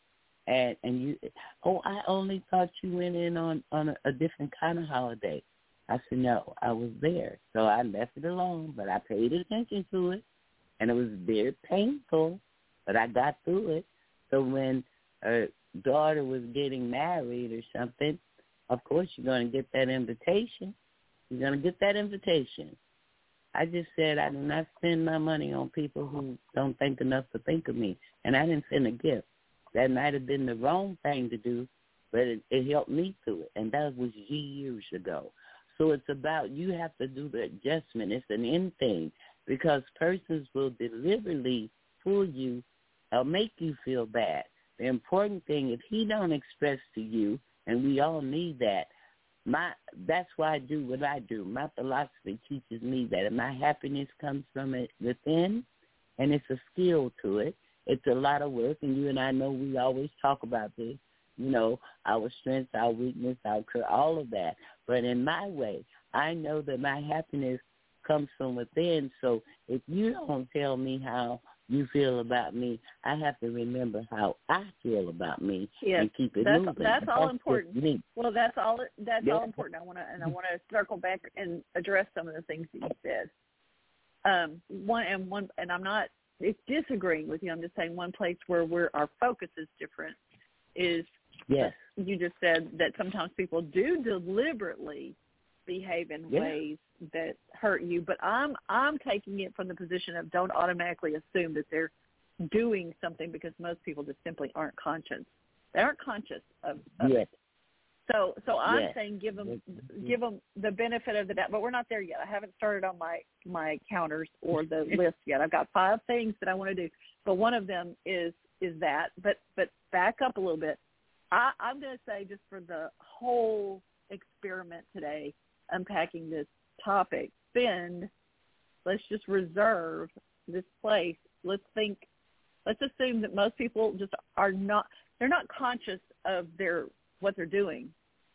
And and you, oh, I only thought you went in on, on a, a different kind of holiday. I said, no, I was there. So I left it alone, but I paid attention to it, and it was very painful, but I got through it. So when her daughter was getting married or something, of course you're going to get that invitation. You're going to get that invitation. I just said I do not spend my money on people who don't think enough to think of me, and I didn't send a gift. That might have been the wrong thing to do, but it, it helped me through it, and that was years ago. So it's about you have to do the adjustment. It's an end thing because persons will deliberately fool you or make you feel bad. The important thing, if he don't express to you, and we all need that, my that's why I do what I do. My philosophy teaches me that my happiness comes from it within, and it's a skill to it. It's a lot of work, and you and I know we always talk about this. You know, our strengths, our weakness, our all of that. But in my way, I know that my happiness comes from within. So if you don't tell me how you feel about me, I have to remember how I feel about me yes, and keep it that's, moving. That's all that's important. Me. Well, that's all. That's yeah. all important. I want to and I want to circle back and address some of the things that you said. Um, one and one, and I'm not it's disagreeing with you. I'm just saying one place where we're, our focus is different is. Yes. You just said that sometimes people do deliberately behave in yeah. ways that hurt you, but I'm I'm taking it from the position of don't automatically assume that they're doing something because most people just simply aren't conscious. They aren't conscious of, of yes. it. So so I'm yes. saying give them give them the benefit of the doubt, but we're not there yet. I haven't started on my my counters or the list yet. I've got five things that I want to do, but one of them is is that. But but back up a little bit. I, I'm going to say just for the whole experiment today, unpacking this topic, spend, let's just reserve this place. Let's think, let's assume that most people just are not, they're not conscious of their, what they're doing.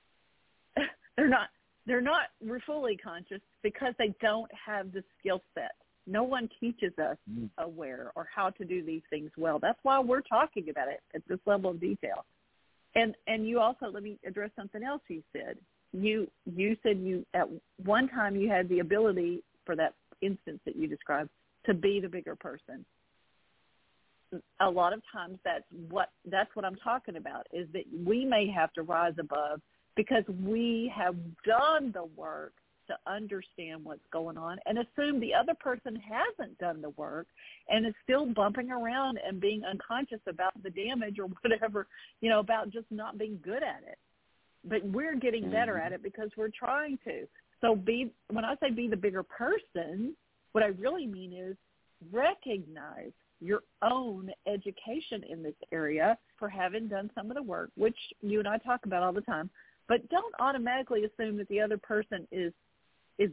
they're not, they're not fully conscious because they don't have the skill set. No one teaches us aware or how to do these things well. That's why we're talking about it at this level of detail. And and you also, let me address something else you said. You you said you at one time you had the ability, for that instance that you described, to be the bigger person. A lot of times that's what that's what I'm talking about, is that we may have to rise above because we have done the work to understand what's going on and assume the other person hasn't done the work and is still bumping around and being unconscious about the damage or whatever, you know, about just not being good at it. But we're getting better at it because we're trying to. So be, when I say be the bigger person, what I really mean is recognize your own education in this area for having done some of the work, which you and I talk about all the time. But don't automatically assume that the other person is is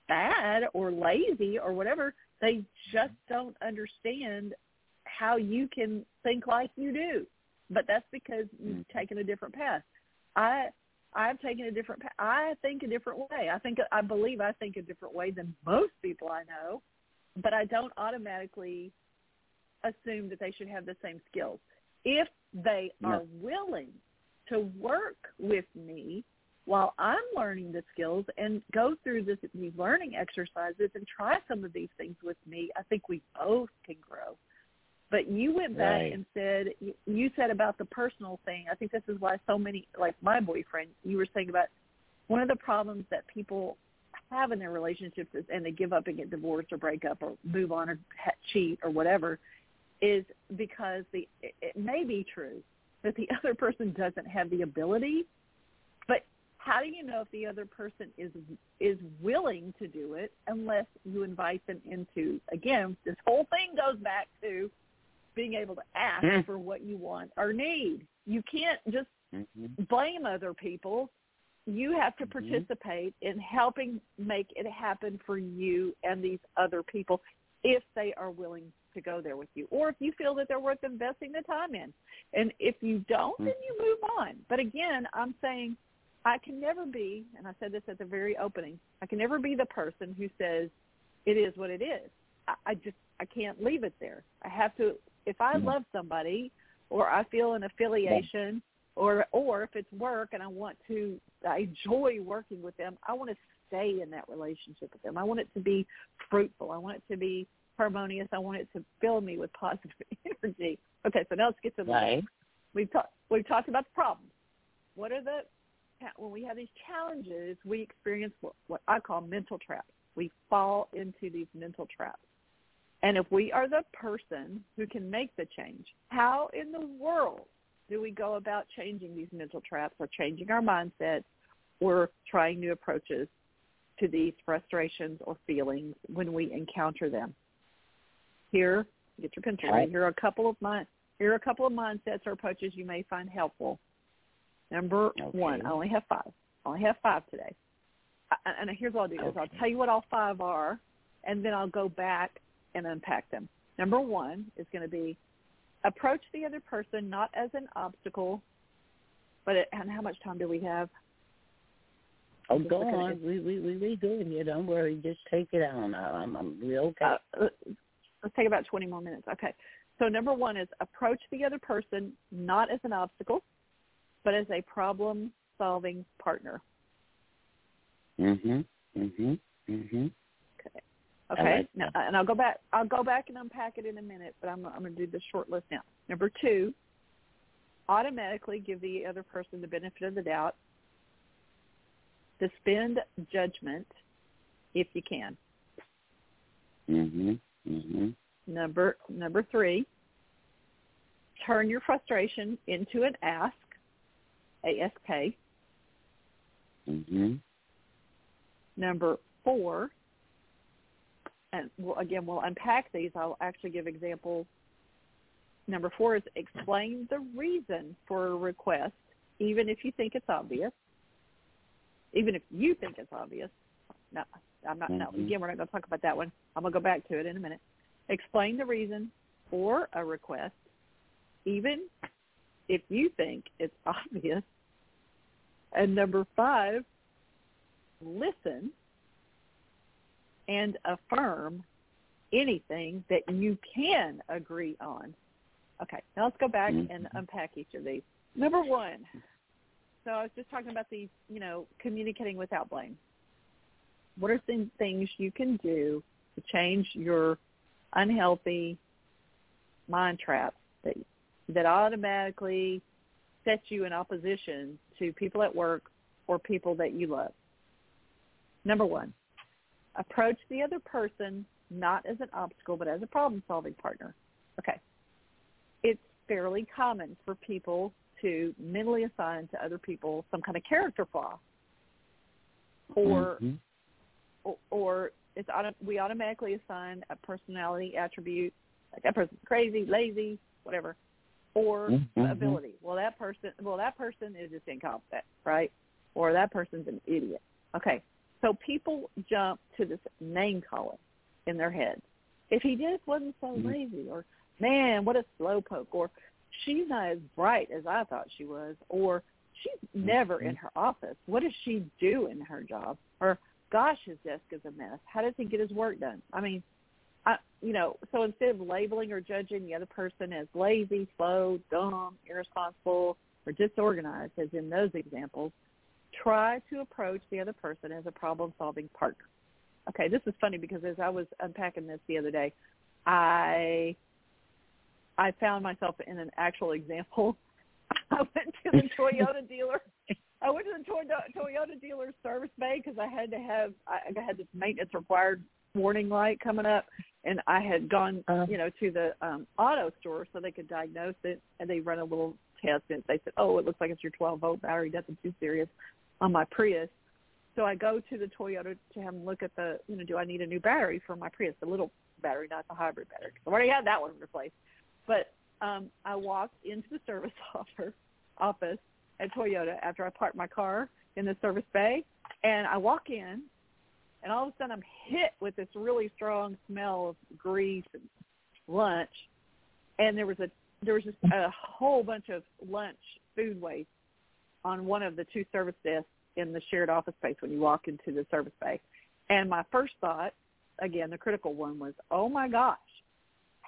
bad or lazy or whatever. They just don't understand how you can think like you do. But that's because you've taken a different path. I I've taken a different path. I think a different way. I think I believe I think a different way than most people I know, but I don't automatically assume that they should have the same skills. If they no. are willing to work with me while I'm learning the skills and go through this, these learning exercises and try some of these things with me, I think we both can grow. But you went back right. and said, you said about the personal thing. I think this is why so many, like my boyfriend, you were saying about one of the problems that people have in their relationships is, and they give up and get divorced or break up or move on or cheat or whatever, is because the it may be true that the other person doesn't have the ability, but how do you know if the other person is is willing to do it unless you invite them into, again, this whole thing goes back to being able to ask mm. for what you want or need. You can't just mm-hmm. blame other people. You have to mm-hmm. participate in helping make it happen for you and these other people if they are willing to go there with you, or if you feel that they're worth investing the time in. And if you don't, mm-hmm. then you move on. But again, I'm saying I can never be, and I said this at the very opening, I can never be the person who says it is what it is. I, I just, I can't leave it there. I have to, if I love somebody or I feel an affiliation, or or if it's work and I want to, I enjoy working with them, I want to stay in that relationship with them. I want it to be fruitful. I want it to be harmonious. I want it to fill me with positive energy. Okay, so now let's get to the right. We've talked. We've talked about the problems. What are the when we have these challenges? We experience what, what I call mental traps. We fall into these mental traps. And if we are the person who can make the change, how in the world do we go about changing these mental traps or changing our mindset or trying new approaches to these frustrations or feelings when we encounter them? Here, get your pencil ready. Here are a couple of my, here are a couple of mindsets or approaches you may find helpful. Number okay. one, I only have five. I only have five today. I, and here's what I'll do: okay. is I'll tell you what all five are, and then I'll go back and unpack them. Number one is going to be approach the other person not as an obstacle, but it, and how much time do we have? Oh, go on. We we we we good here. Don't worry. Just take it on. I'm I'm real okay. Uh, let's take about twenty more minutes. Okay. So number one is approach the other person not as an obstacle, but as a problem-solving partner. Mhm. Mhm. Mhm. Okay. Okay. Like now, and I'll go back. I'll go back and unpack it in a minute. But I'm I'm going to do the short list now. Number two, automatically give the other person the benefit of the doubt. Suspend judgment if you can. Mhm. Mhm. Number number three, turn your frustration into an ask, A S K. Mm-hmm. Number four, and we'll, again, we'll unpack these. I'll actually give examples. Number four is explain the reason for a request, even if you think it's obvious. Even if you think it's obvious. No, I'm not. Mm-hmm. No, again, we're not going to talk about that one. I'm going to go back to it in a minute. Explain the reason for a request, even if you think it's obvious. And number five, listen and affirm anything that you can agree on. Okay, now let's go back mm-hmm. and unpack each of these. Number one, so I was just talking about these, you know, communicating without blame. What are some things you can do to change your unhealthy mind traps that that automatically set you in opposition to people at work or people that you love? Number one, approach the other person not as an obstacle but as a problem-solving partner. Okay. It's fairly common for people to mentally assign to other people some kind of character flaw, or mm-hmm. or, or it's auto, we automatically assign a personality attribute, like that person's crazy, lazy, whatever, or mm-hmm. ability. Well, that person, well, that person is just incompetent, right? Or that person's an idiot. Okay, so people jump to this name calling in their head. If he just wasn't so mm-hmm. lazy, or man, what a slowpoke, or she's not as bright as I thought she was, or she's never mm-hmm. in her office. What does she do in her job? Or gosh, his desk is a mess. How does he get his work done? I mean, I, you know, so instead of labeling or judging the other person as lazy, slow, dumb, irresponsible, or disorganized, as in those examples, try to approach the other person as a problem-solving partner. Okay, this is funny because as I was unpacking this the other day, I I found myself in an actual example. I went to the Toyota dealer. I went to the Toyota, Toyota dealer's service bay because I had to have, I had this maintenance required warning light coming up, and I had gone, uh, you know, to the um, auto store so they could diagnose it, and they run a little test, and they said, oh, it looks like it's your twelve-volt battery, nothing too serious on my Prius. So I go to the Toyota to have them look at the, you know, do I need a new battery for my Prius, the little battery, not the hybrid battery. So I already had that one replaced. But um, I walked into the service office, office at Toyota after I parked my car in the service bay, and I walk in, and all of a sudden I'm hit with this really strong smell of grease and lunch, and there was a there was just a whole bunch of lunch food waste on one of the two service desks in the shared office space when you walk into the service bay. And my first thought, again, the critical one, was, oh my gosh,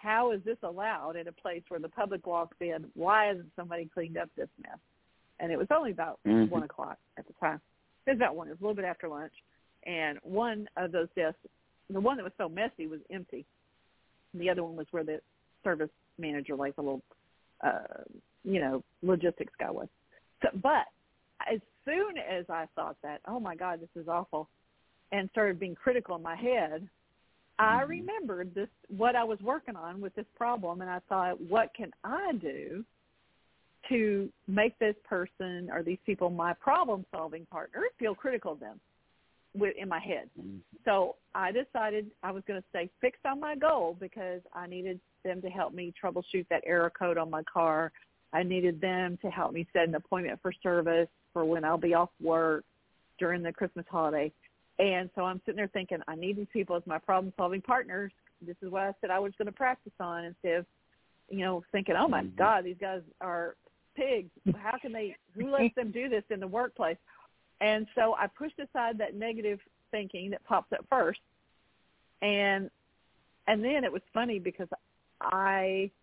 how is this allowed in a place where the public walks in? Why hasn't somebody cleaned up this mess? And it was only about mm-hmm. one o'clock at the time. It was about one. It was a little bit after lunch. And one of those desks, the one that was so messy, was empty. The other one was where the service manager, like the little, uh, you know, logistics guy was. So, but as soon as I thought that, oh, my God, this is awful, and started being critical in my head, I remembered this, what I was working on with this problem, and I thought, what can I do to make this person or these people, my problem-solving partner, feel critical of them with, in my head? Mm-hmm. So I decided I was going to stay fixed on my goal because I needed them to help me troubleshoot that error code on my car. I needed them to help me set an appointment for service for when I'll be off work during the Christmas holiday. And so I'm sitting there thinking, I need these people as my problem-solving partners. This is what I said I was going to practice on, instead of, you know, thinking, oh, my God, these guys are pigs. How can they, who lets them do this in the workplace? And so I pushed aside that negative thinking that pops up first. And and then it was funny because I,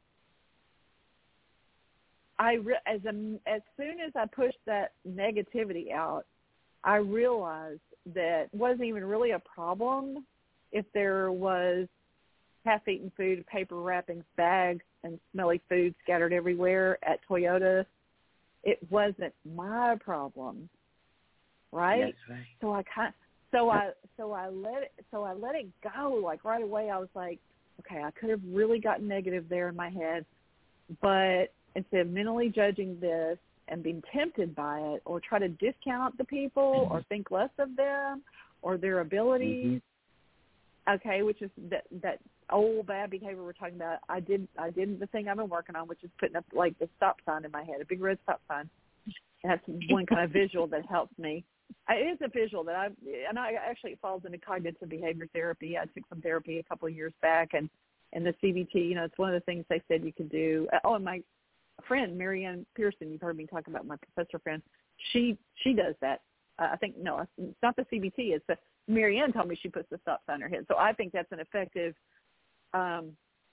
I re- as, a, as soon as I pushed that negativity out, I realized that wasn't even really a problem if there was half-eaten food, paper wrappings, bags, and smelly food scattered everywhere at Toyota. It wasn't my problem, right? That's right. So I kind, so I, so I let it, so I let it go. Like right away, I was like, okay, I could have really gotten negative there in my head, but instead of mentally judging this and being tempted by it, or try to discount the people, or think less of them, or their abilities. Mm-hmm. Okay, which is that that old bad behavior we're talking about. I did I did the thing I've been working on, which is putting up like the stop sign in my head, a big red stop sign. And that's one kind of visual that helps me. It is a visual that I and I actually it falls into cognitive behavior therapy. I took some therapy a couple of years back, and and the C B T. You know, it's one of the things they said you could do. Oh, and my friend Marianne Pearson, you've heard me talk about my professor friend. She she does that. Uh, I think no, it's not the C B T. It's the Marianne told me she puts the stop sign in her head. So I think that's an effective um,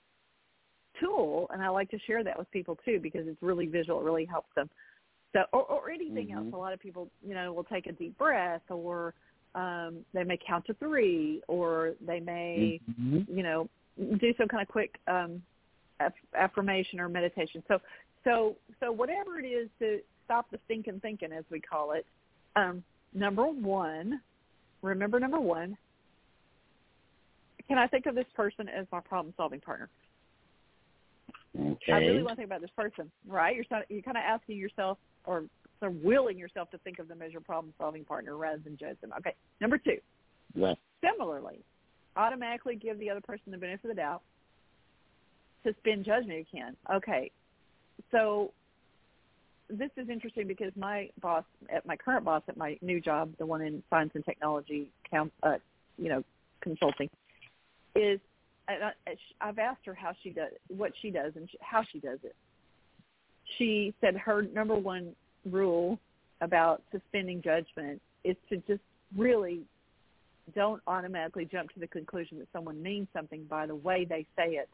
tool, and I like to share that with people too because it's really visual. It really helps them. So or, or anything mm-hmm. else. A lot of people, you know, will take a deep breath, or um, they may count to three, or they may, mm-hmm. you know, do some kind of quick um, aff- affirmation or meditation. So. So so whatever it is to stop the stinking thinking, as we call it, um, number one, remember number one, can I think of this person as my problem-solving partner? Okay. I really want to think about this person, right? You're, you're kind of asking yourself or sort of willing yourself to think of them as your problem-solving partner rather than judge them. Okay, number two, yes. Similarly, automatically give the other person the benefit of the doubt. Suspend judgment if you can. Okay. So this is interesting because my boss, at my current boss at my new job, the one in science and technology, uh, you know, consulting, is I, I've asked her how she does, what she does, and how she does it. She said her number one rule about suspending judgment is to just really don't automatically jump to the conclusion that someone means something by the way they say it.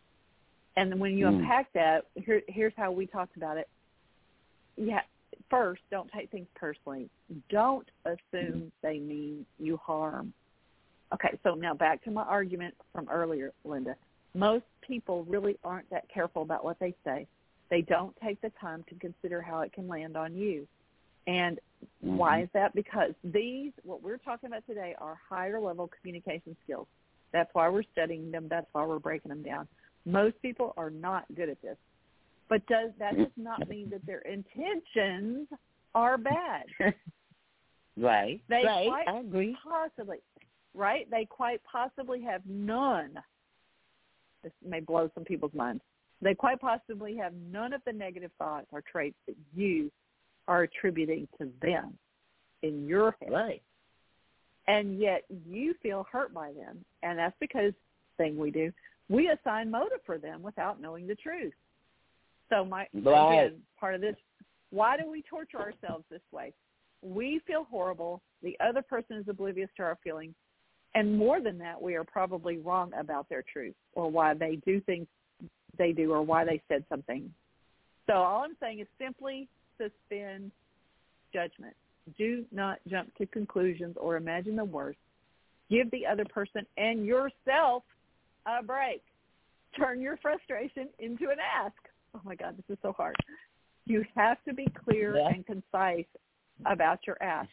And then when you mm. unpack that, here, here's how we talked about it. Yeah, first, don't take things personally. Don't assume they mean you harm. Okay, so now back to my argument from earlier, Linda. Most people really aren't that careful about what they say. They don't take the time to consider how it can land on you. And mm-hmm. why is that? Because these, what we're talking about today, are higher-level communication skills. That's why we're studying them. That's why we're breaking them down. Most people are not good at this. But does that does not mean that their intentions are bad. Right. They right. quite I agree. Possibly, right? They quite possibly have none. This may blow some people's minds. They quite possibly have none of the negative thoughts or traits that you are attributing to them in your head. Right. And yet you feel hurt by them. And that's because, thing we do, we assign motive for them without knowing the truth. So my right. again, part of this, why do we torture ourselves this way? We feel horrible. The other person is oblivious to our feelings. And more than that, we are probably wrong about their truth or why they do things they do or why they said something. So all I'm saying is simply suspend judgment. Do not jump to conclusions or imagine the worst. Give the other person and yourself a break. Turn your frustration into an ask. Oh, my God, this is so hard. You have to be clear yeah. and concise about your ask.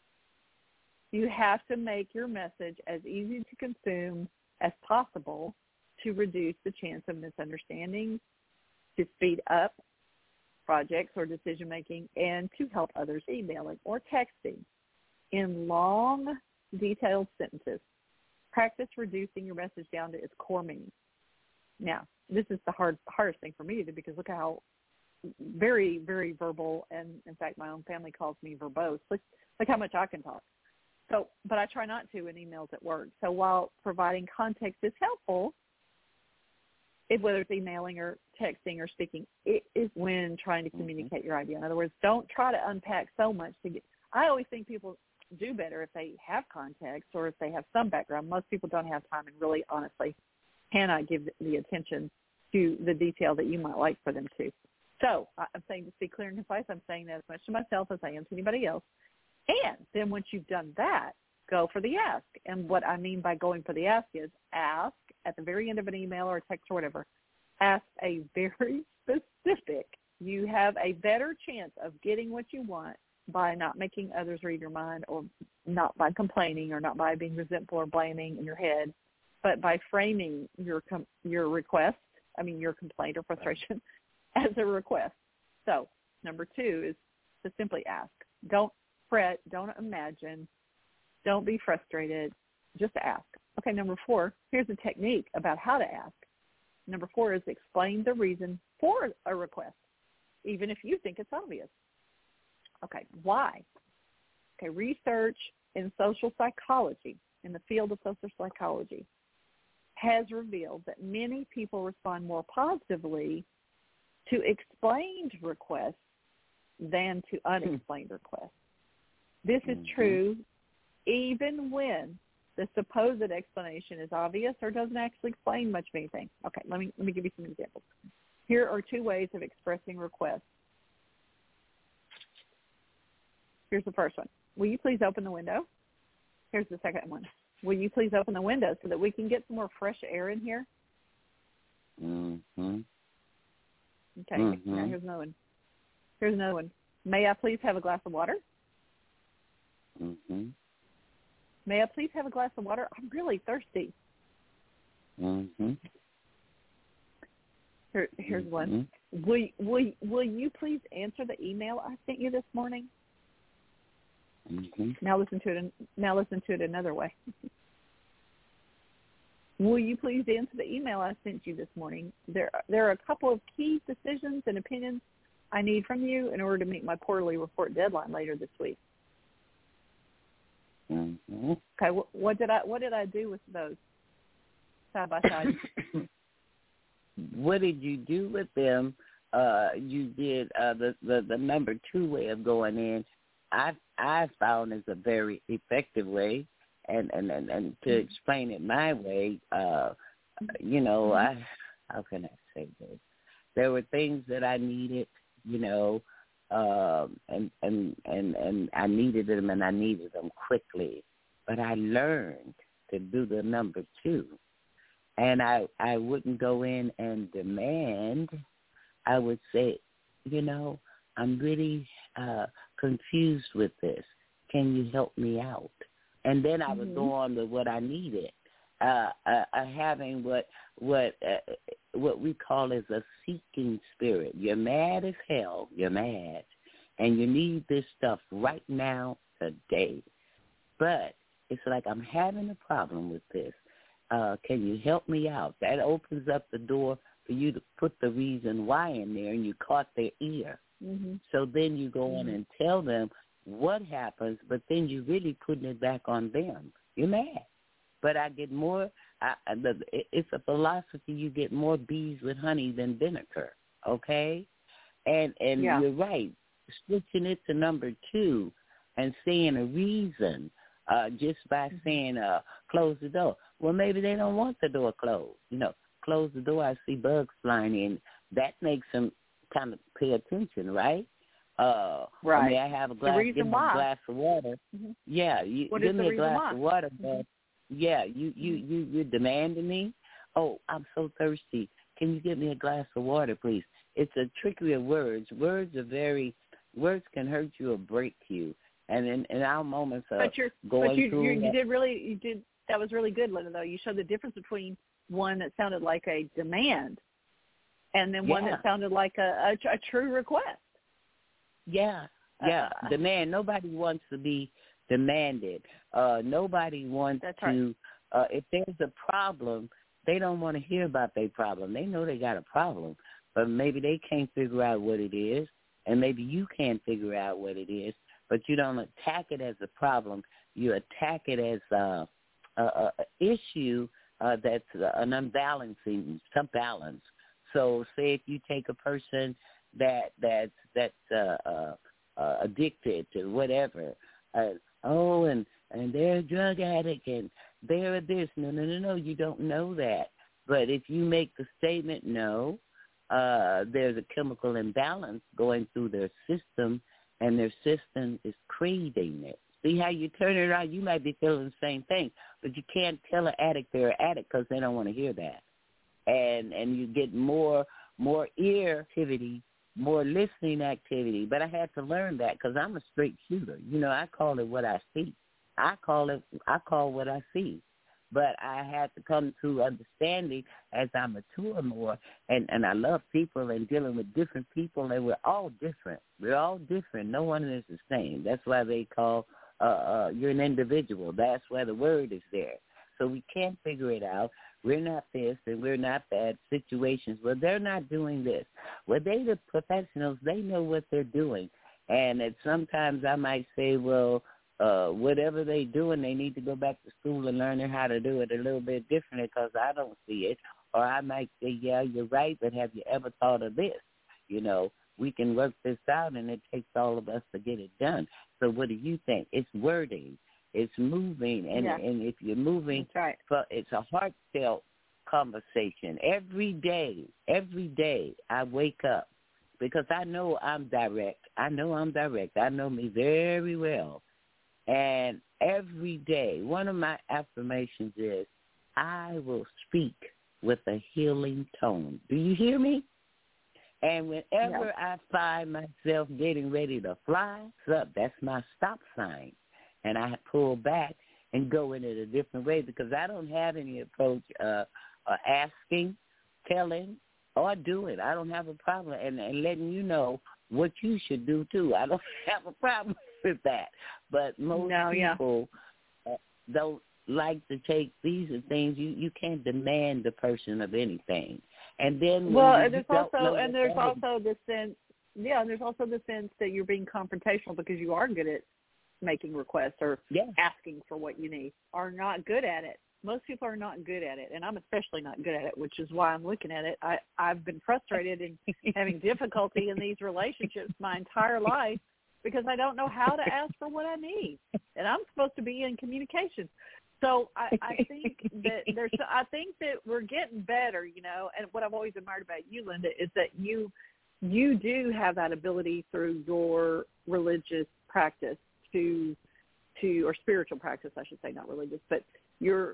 You have to make your message as easy to consume as possible to reduce the chance of misunderstandings, to speed up projects or decision-making, and to help others emailing or texting in long, detailed sentences. Practice reducing your message down to its core meaning. Now, this is the hard, hardest thing for me to do because look how very, very verbal, and in fact, my own family calls me verbose. Look, look how much I can talk. So, but I try not to in emails at work. So while providing context is helpful, if, whether it's emailing or texting or speaking, it is when trying to communicate your idea. In other words, don't try to unpack so much to get. I always think people do better if they have context or if they have some background. Most people don't have time and really, honestly, cannot give the attention to the detail that you might like for them to. So I'm saying to be clear and concise. I'm saying that as much to myself as I am to anybody else. And then once you've done that, go for the ask. And what I mean by going for the ask is ask at the very end of an email or a text or whatever. Ask a very specific. You have a better chance of getting what you want by not making others read your mind, or not by complaining, or not by being resentful or blaming in your head, but by framing your com- your request, I mean your complaint or frustration, as a request. So number two is to simply ask. Don't fret. Don't imagine. Don't be frustrated. Just ask. Okay, number four, here's a technique about how to ask. Number four is explain the reason for a request, even if you think it's obvious. Okay, why? Okay, research in social psychology, in the field of social psychology, has revealed that many people respond more positively to explained requests than to unexplained requests. This is Mm-hmm. true even when the supposed explanation is obvious or doesn't actually explain much of anything. Okay, let me let me give you some examples. Here are two ways of expressing requests. Here's the first one. Will you please open the window? Here's the second one. Will you please open the window so that we can get some more fresh air in here? Mm-hmm. Okay, Mm-hmm. now here's another one. Here's another one. May I please have a glass of water? Mm-hmm. May I please have a glass of water? I'm really thirsty. Mm-hmm. Here, here's mm-hmm. one. Will, will, will you please answer the email I sent you this morning? Mm-hmm. Now listen to it. Now listen to it another way. Will you please answer the email I sent you this morning? There, there are a couple of key decisions and opinions I need from you in order to meet my quarterly report deadline later this week. Mm-hmm. Okay, what, what did I what did I do with those side by side? What did you do with them? Uh, you did uh, the, the the number two way of going in. I I found is a very effective way, and and, and, and to explain it my way, uh, you know, I how can I say this? There were things that I needed, you know, um, and and and and I needed them, and I needed them quickly. But I learned to do the number two, and I I wouldn't go in and demand. I would say, you know, I'm really uh, confused with this. Can you help me out? And then I would mm-hmm. go on to what I needed. Uh, uh, uh, having what what uh, what we call is a seeking spirit. You're mad as hell. You're mad, and you need this stuff right now, today. But it's like, I'm having a problem with this. Uh, can you help me out? That opens up the door for you to put the reason why in there, and you caught their ear. Mm-hmm. So then you go mm-hmm. on and tell them what happens, but then you're really putting it back on them. You're mad. But I get more, I, the, it's a philosophy, you get more bees with honey than vinegar, okay? And and yeah. you're right, switching it to number two and saying a reason uh, just by mm-hmm. saying uh, close the door. Well, maybe they don't want the door closed. You know, close the door, I see bugs flying in. That makes them kind of pay attention, right? Uh, right. I mean, I have a glass, give me why. a glass of water. Mm-hmm. Yeah, you what give me a glass why? of water, but mm-hmm. yeah, you, you, you, you're demanding me. Oh, I'm so thirsty. Can you give me a glass of water, please? It's a trickery of words. Words are very, words can hurt you or break you. And in, in our moments of but you're, going but you, through you, you did really, you did, that was really good, Linda, though. You showed the difference between one that sounded like a demand and then yeah. one that sounded like a, a, a true request. Yeah, yeah. Uh, Demand. Nobody wants to be demanded. Uh, nobody wants That's to, right. uh, if there's a problem, they don't want to hear about their problem. They know they got a problem, but maybe they can't figure out what it is, and maybe you can't figure out what it is, but you don't attack it as a problem. You attack it as a, a, a issue uh, that's an unbalancing, some balance. So say if you take a person that that's that's uh, uh, uh, addicted to whatever, uh, oh, and and they're a drug addict and they're a this. No, no, no, no. You don't know that. But if you make the statement, no, uh, there's a chemical imbalance going through their system, and their system is craving it. See how you turn it around? You might be feeling the same thing, but you can't tell an addict they're an addict because they don't want to hear that. And and you get more more ear activity, more listening activity. But I had to learn that because I'm a straight shooter. You know, I call it what I see. I call it I call what I see. But I had to come to understanding as I mature more, and, and I love people and dealing with different people, and we're all different. We're all different. No one is the same. That's why they call uh, uh, you're an individual. That's why the word is there. So we can't figure it out. We're not this and we're not that situations. Well, they're not doing this. Well, they the professionals. They know what they're doing. And it, sometimes I might say, well, Uh, whatever they doing, they need to go back to school and learn how to do it a little bit differently because I don't see it. Or I might say, yeah, you're right, but have you ever thought of this? You know, we can work this out, and it takes all of us to get it done. So what do you think? It's wording. It's moving. And, yeah. and if you're moving, That's right. for, it's a heartfelt conversation. Every day, every day I wake up because I know I'm direct. I know I'm direct. I know me very well. And every day, one of my affirmations is, I will speak with a healing tone. Do you hear me? And whenever yeah. I find myself getting ready to fly, up, that's my stop sign. And I pull back and go in it a different way because I don't have any approach uh, uh, asking, telling, or doing. I don't have a problem. And, and letting you know what you should do, too. I don't have a problem with that. But most no, people yeah. uh, don't like to take these are things you, you can't demand the person of anything. And then well, you, and there's you also and there's also the sense, yeah, and there's also the sense that you're being confrontational because you are good at making requests or yeah. asking for what you need. Are not good at it. Most people are not good at it, and I'm especially not good at it, which is why I'm looking at it. I, I've been frustrated and having difficulty in these relationships my entire life because I don't know how to ask for what I need, and I'm supposed to be in communication. So I, I think that there's, I think that we're getting better, you know. And what I've always admired about you, Linda, is that you, you do have that ability through your religious practice to, to or spiritual practice, I should say, not religious, but your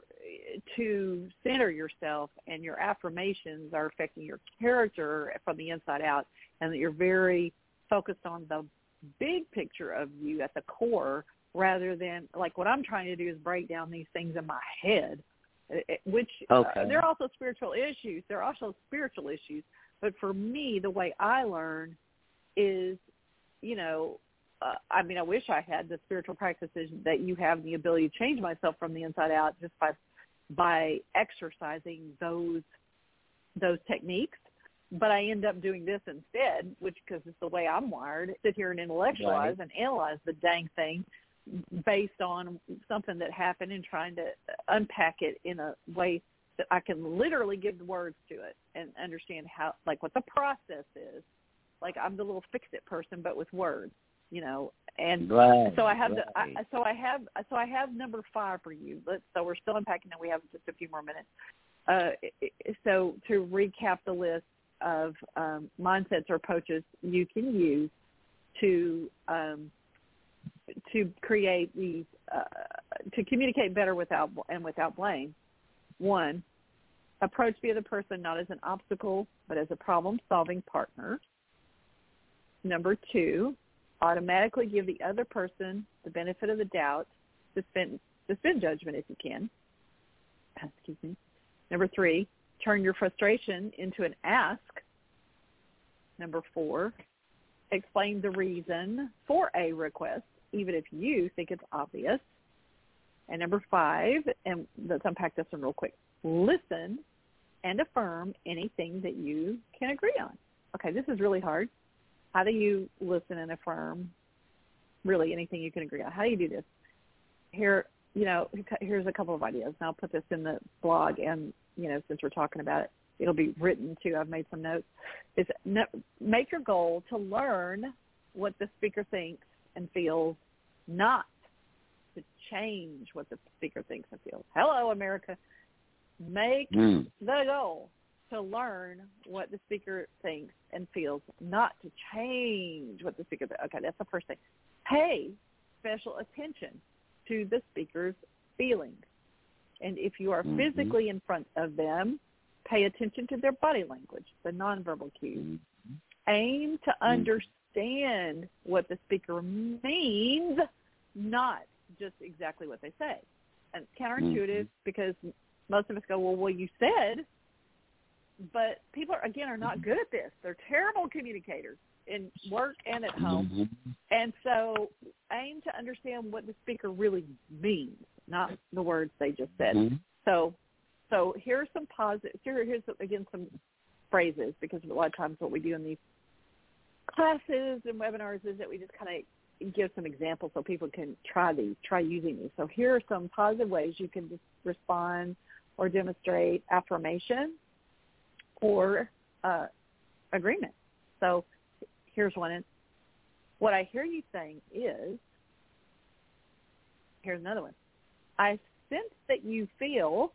to center yourself, and your affirmations are affecting your character from the inside out, and that you're very focused on the big picture of you at the core, rather than like what I'm trying to do is break down these things in my head, which okay. uh, they're also spiritual issues. They're also spiritual issues. But for me, the way I learn is, you know, uh, I mean, I wish I had the spiritual practices that you have, the ability to change myself from the inside out just by by exercising those those techniques. But I end up doing this instead, which because it's the way I'm wired, sit here and intellectualize right. and analyze the dang thing based on something that happened and trying to unpack it in a way that I can literally give the words to it and understand how, like what the process is. Like I'm the little fix-it person, but with words, you know. And right, so I have right. the, I, so I have, so I have number five for you. Let's, so we're still unpacking, and we have just a few more minutes. uh, so to recap the list of um, mindsets or approaches you can use to um, to create these, uh, to communicate better without and without blame. One, approach the other person not as an obstacle, but as a problem-solving partner. Number two, automatically give the other person the benefit of the doubt. Suspend, suspend judgment if you can. Excuse me. Number three, turn your frustration into an ask. Number four, explain the reason for a request, even if you think it's obvious. And number five, and let's unpack this one real quick, listen and affirm anything that you can agree on. Okay, this is really hard. How do you listen and affirm really anything you can agree on? How do you do this? Here, you know, here's a couple of ideas, and I'll put this in the blog, and, you know, since we're talking about it, it'll be written too. I've made some notes. Is make your goal to learn what the speaker thinks and feels, not to change what the speaker thinks and feels. Hello, America. Make mm. the goal to learn what the speaker thinks and feels, not to change what the speaker thinks. Okay, that's the first thing. Pay special attention to the speaker's feelings. And if you are mm-hmm. physically in front of them, pay attention to their body language, the nonverbal cues. Mm-hmm. Aim to mm-hmm. understand what the speaker means, not just exactly what they say. And it's counterintuitive mm-hmm. because most of us go, well, well, you said, but people, are, again, are not good at this. They're terrible communicators in work and at home. Mm-hmm. And so aim to understand what the speaker really means, not the words they just said. Mm-hmm. So so here's some positive, here, here's, again, some phrases, because a lot of times what we do in these classes and webinars is that we just kind of give some examples so people can try these, try using these. So here are some positive ways you can just respond or demonstrate affirmation or uh, agreement. So here's one. What I hear you saying is, here's another one. I sense that you feel,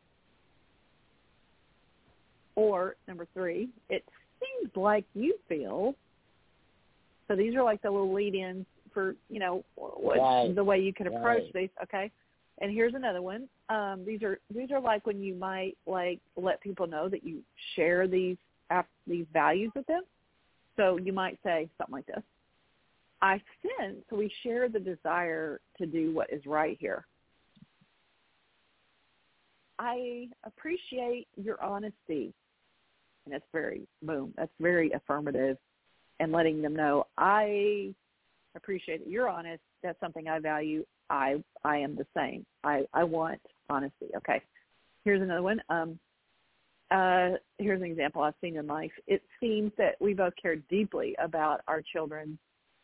or number three, it seems like you feel. So these are like the little lead-ins for, you know, what, right. the way you can approach right. these. Okay. And here's another one. Um, these are these are like when you might like let people know that you share these these values with them. So you might say something like this: I sense we share the desire to do what is right here. I appreciate your honesty. And that's very, boom, that's very affirmative, and letting them know, I appreciate that you're honest. That's something I value. I I am the same. I, I want honesty. Okay. Here's another one. Um, uh, here's an example I've seen in life. It seems that we both care deeply about our children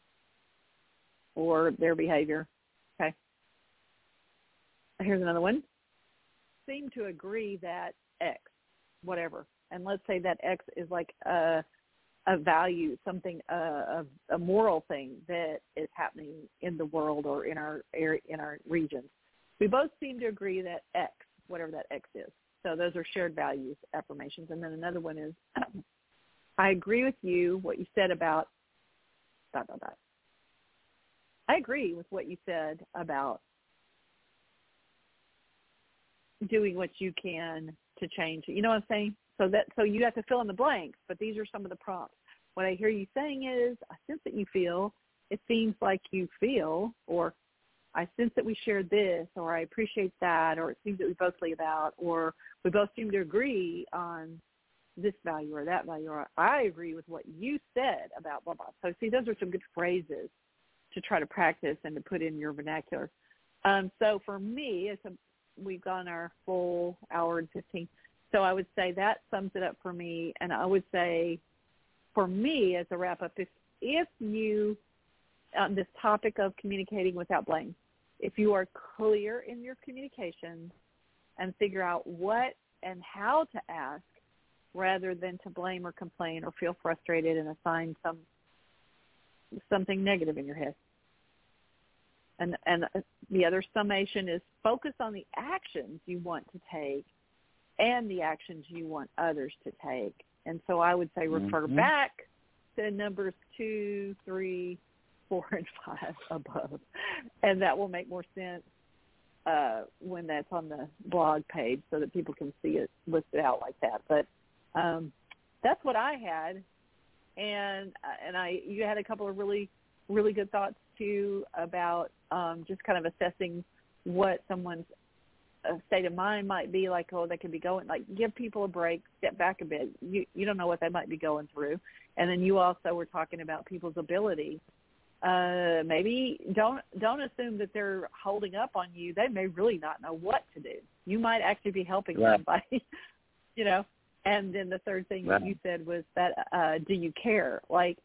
or their behavior. Okay. Here's another one. Seem to agree that X, whatever. And let's say that X is like a, a value, something, uh, a, a moral thing that is happening in the world or in our area, in our regions. We both seem to agree that X, whatever that X is. So those are shared values, affirmations. And then another one is, I agree with you, what you said about, dot, dot, dot. I agree with what you said about doing what you can to change it. You know what I'm saying? So that so you have to fill in the blanks, but these are some of the prompts. What I hear you saying is, I sense that you feel, it seems like you feel, or I sense that we shared this, or I appreciate that, or it seems that we both feel about, or we both seem to agree on this value or that value, or I agree with what you said about blah, blah. So see, those are some good phrases to try to practice and to put in your vernacular. Um, so for me, it's a, we've gone our full hour and fifteen. So I would say that sums it up for me. And I would say for me as a wrap-up, if, if you, on this topic of communicating without blame, if you are clear in your communication and figure out what and how to ask rather than to blame or complain or feel frustrated and assign some something negative in your head. And, and the other summation is focus on the actions you want to take and the actions you want others to take. And so I would say refer mm-hmm. back to numbers two, three, four, and five above, and that will make more sense uh, when that's on the blog page so that people can see it listed out like that. But um, that's what I had, and and I you had a couple of really, really good thoughts, too, about um, just kind of assessing what someone's uh, state of mind might be, like, oh, they could be going, like, give people a break, step back a bit. You, you don't know what they might be going through. And then you also were talking about people's ability. Uh, maybe don't don't assume that they're holding up on you. They may really not know what to do. You might actually be helping right. somebody, you know. And then the third thing right. that you said was that, uh, do you care? Like,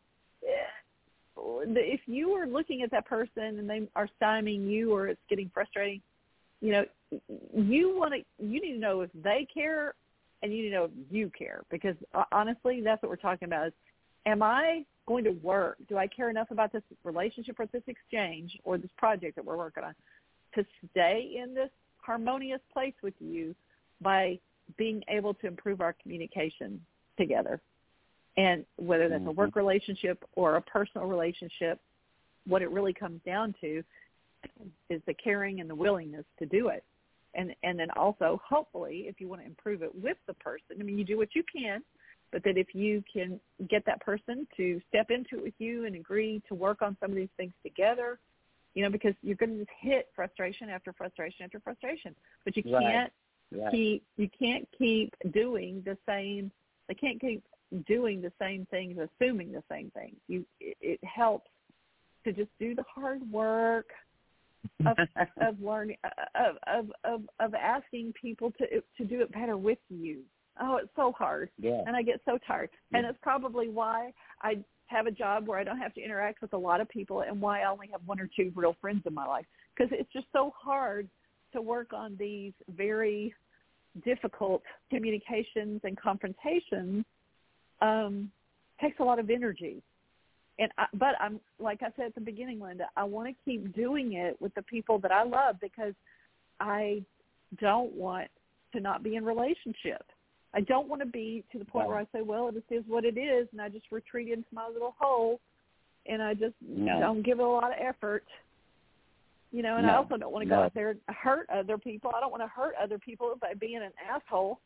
if you are looking at that person and they are stymieing you or it's getting frustrating, you know, you want to, you need to know if they care and you need to know if you care, because honestly, that's what we're talking about is, am I going to work? Do I care enough about this relationship or this exchange or this project that we're working on to stay in this harmonious place with you by being able to improve our communication together? And whether that's a work relationship or a personal relationship, what it really comes down to is the caring and the willingness to do it. And and then also, hopefully, if you want to improve it with the person, I mean, you do what you can, but that if you can get that person to step into it with you and agree to work on some of these things together, you know, because you're going to just hit frustration after frustration after frustration. But you right. can't right. keep you can't keep doing the same. They can't keep doing the same things, assuming the same things. You it, it helps to just do the hard work of, of learning of, of of of asking people to to do it better with you. Oh, it's so hard, yeah. and I get so tired. Yeah. And it's probably why I have a job where I don't have to interact with a lot of people, and why I only have one or two real friends in my life, because it's just so hard to work on these very difficult communications and confrontations. Um, takes a lot of energy. And I, but I'm like I said at the beginning, Linda, I want to keep doing it with the people that I love, because I don't want to not be in relationship. I don't want to be to the point no. where I say, well, this is what it is, and I just retreat into my little hole, and I just no. don't give it a lot of effort. You know, and no. I also don't want to go no. out there and hurt other people. I don't want to hurt other people by being an asshole.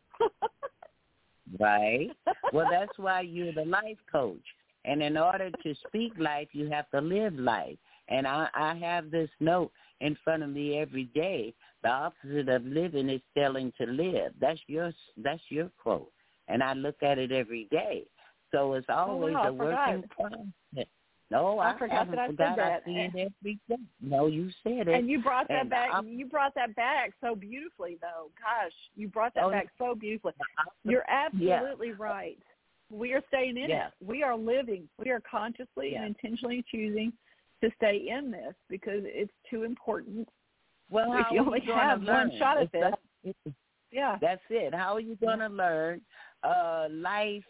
Right. Well, that's why you're the life coach. And in order to speak life, you have to live life. And I, I have this note in front of me every day. The opposite of living is failing to live. That's your that's your quote. And I look at it every day. So it's always oh, wow, a working process. No, I, I forgot haven't that I forgot. said that. I see it every day. No, you said it. And you brought that and back. I, you brought that back so beautifully, though. Gosh, you brought that oh, back so beautifully. You're absolutely yeah. right. We are staying in yeah. it. We are living. We are consciously yeah. and intentionally choosing to stay in this, because it's too important. Well, if you only you have learn? one shot at it's this, that, yeah, that's it. How are you going to learn? Uh, life,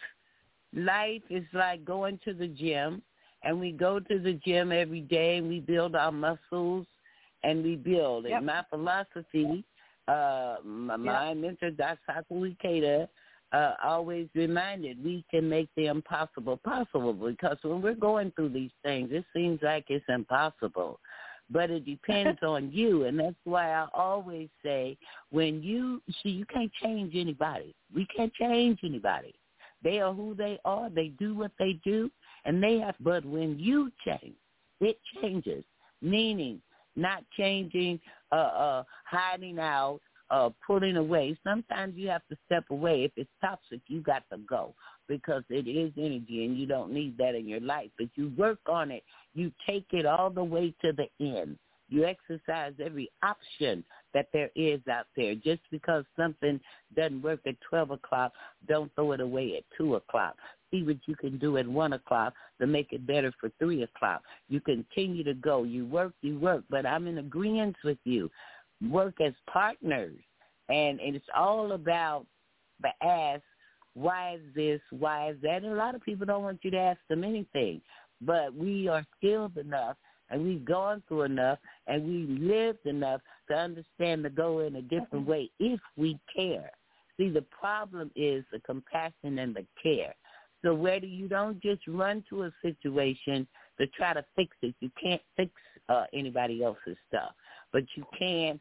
life is like going to the gym. And we go to the gym every day, and we build our muscles, and we build. Yep. And my philosophy, uh, my, yep. my mentor, Doctor Ikeda, uh, always reminded we can make the impossible possible, because when we're going through these things, it seems like it's impossible. But it depends on you, and that's why I always say, when you see, you can't change anybody. We can't change anybody. They are who they are. They do what they do. And they have, but when you change, it changes. Meaning, not changing, uh, uh, hiding out, uh, pulling away. Sometimes you have to step away. If it's toxic, you got to go, because it is energy, and you don't need that in your life. But you work on it. You take it all the way to the end. You exercise every option that there is out there. Just because something doesn't work at twelve o'clock, don't throw it away at two o'clock. See what you can do at one o'clock to make it better for three o'clock. You continue to go. You work, you work, but I'm in agreement with you. Work as partners, and, and it's all about the ask, why is this, why is that? And a lot of people don't want you to ask them anything, but we are skilled enough, and we've gone through enough, and we lived enough to understand to go in a different way if we care. See, the problem is the compassion and the care. So whether you don't just run to a situation to try to fix it, you can't fix uh, anybody else's stuff, but you can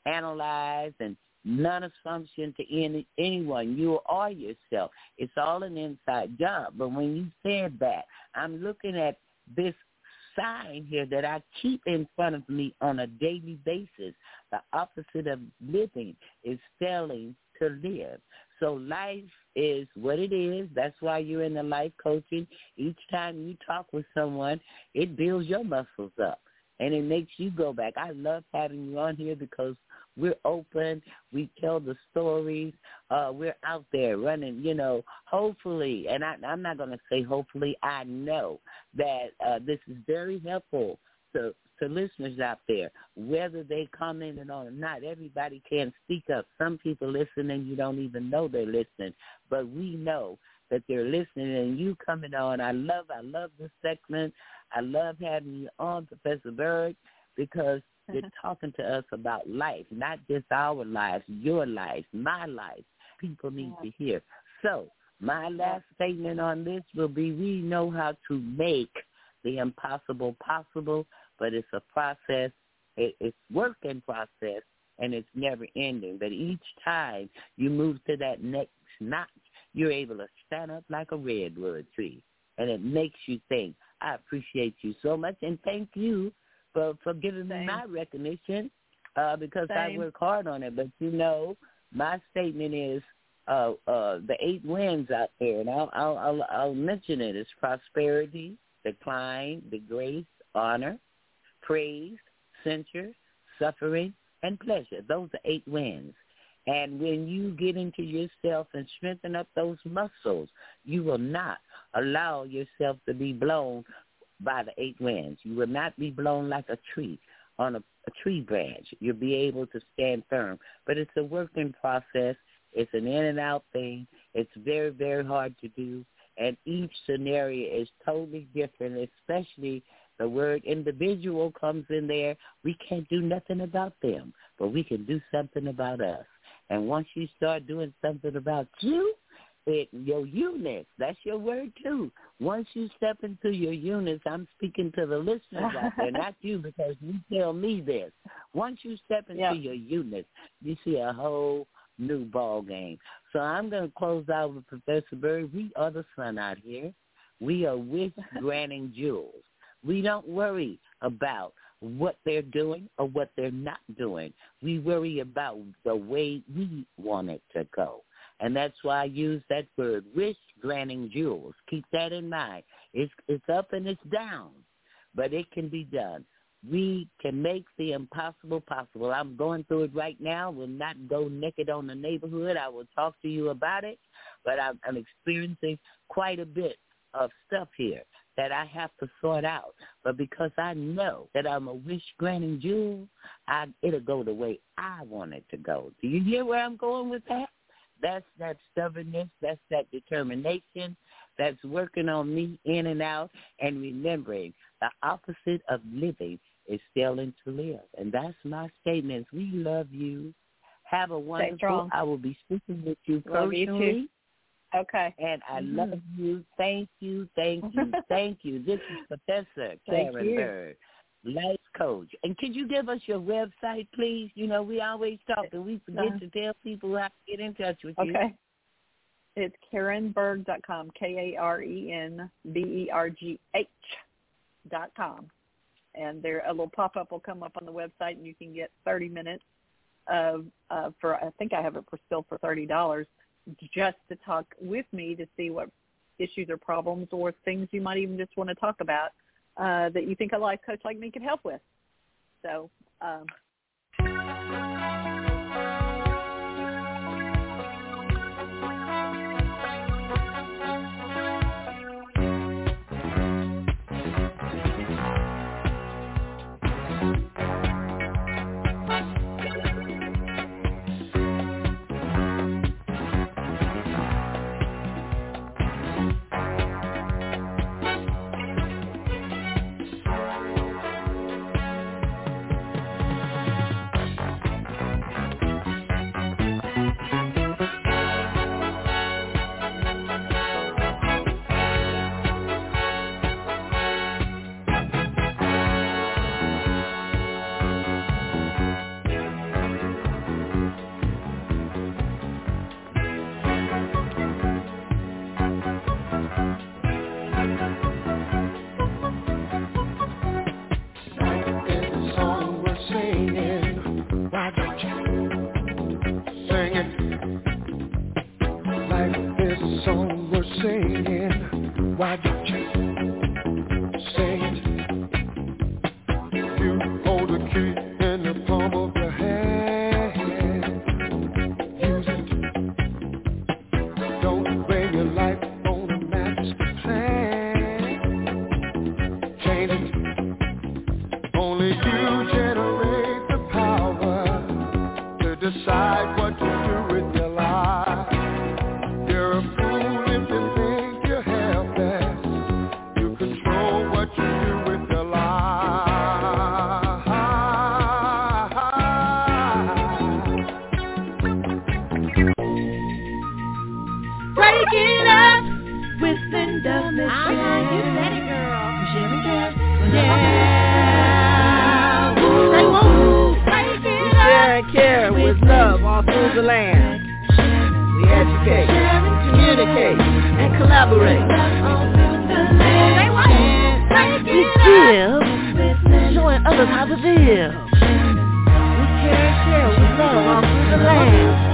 analyze and non-assumption to any, anyone. You are yourself. It's all an inside job. But when you said that, I'm looking at this sign here that I keep in front of me on a daily basis. The opposite of living is failing to live. So life is what it is. That's why you're in the life coaching. Each time you talk with someone, it builds your muscles up, and it makes you go back. I love having you on here because we're open. We tell the stories. Uh, we're out there running, you know, hopefully, and I, I'm not going to say hopefully, I know that uh, this is very helpful to, to listeners out there, whether they commented on or not. Everybody can speak up. Some people listen and you don't even know they're listening, but we know that they're listening, and you coming on. I love, I love this segment. I love having you on, Professor Berg, because you're talking to us about life, not just our lives, your life, my life. People need to hear. So my last statement on this will be, we know how to make the impossible possible, but it's a process. It, it's work in process, and it's never ending. But each time you move to that next notch, you're able to stand up like a redwood tree, and it makes you think. I appreciate you so much, and thank you for, for giving Same. me my recognition uh, because Same. I work hard on it. But, you know, my statement is uh, uh, the eight wins out there, and I'll, I'll, I'll, I'll mention it. It's prosperity, decline, the grace, honor, praise, censure, suffering, and pleasure. Those are eight wins. And when you get into yourself and strengthen up those muscles, you will not allow yourself to be blown by the eight winds. You will not be blown like a tree on a, a tree branch. You'll be able to stand firm. But it's a working process. It's an in and out thing. It's very, very hard to do. And each scenario is totally different, especially the word individual comes in there. We can't do nothing about them, but we can do something about us. And once you start doing something about you, it, your units, that's your word too. Once you step into your units, I'm speaking to the listeners out there, not you, because you tell me this. Once you step into yep. your units, you see a whole new ball game. So I'm going to close out with Professor Berg. We are the sun out here. We are wish granting jewels. We don't worry about what they're doing or what they're not doing. We worry about the way we want it to go. And that's why I use that word, wish granting jewels. Keep that in mind. It's, it's up and it's down, but it can be done. We can make the impossible possible. I'm going through it right now. Will not go naked on the neighborhood. I will talk to you about it, but I'm, I'm experiencing quite a bit of stuff here that I have to sort out. But because I know that I'm a wish-granting jewel, I, it'll go the way I want it to go. Do you hear where I'm going with that? That's that stubbornness. That's that determination. That's working on me in and out and remembering the opposite of living is failing to live. And that's my statements. We love you. Have a wonderful, I will be speaking with you personally. Love you too. Okay. And I mm-hmm. love you. Thank you, thank you, thank you. This is Professor Karen Berg, life coach. And could you give us your website, please? You know, we always talk and we forget uh, to tell people how to get in touch with you. Okay. It's Karen Berg dot com, K A R E N B E R G H dot com. And there a little pop-up will come up on the website, and you can get thirty minutes of, uh, for, I think I have it for still for thirty dollars, just to talk with me to see what issues or problems or things you might even just want to talk about uh, that you think a life coach like me could help with. So um, and care with love all through the land. We educate, communicate, and collaborate. We give, showing others how to live. We care and share with love all through the land.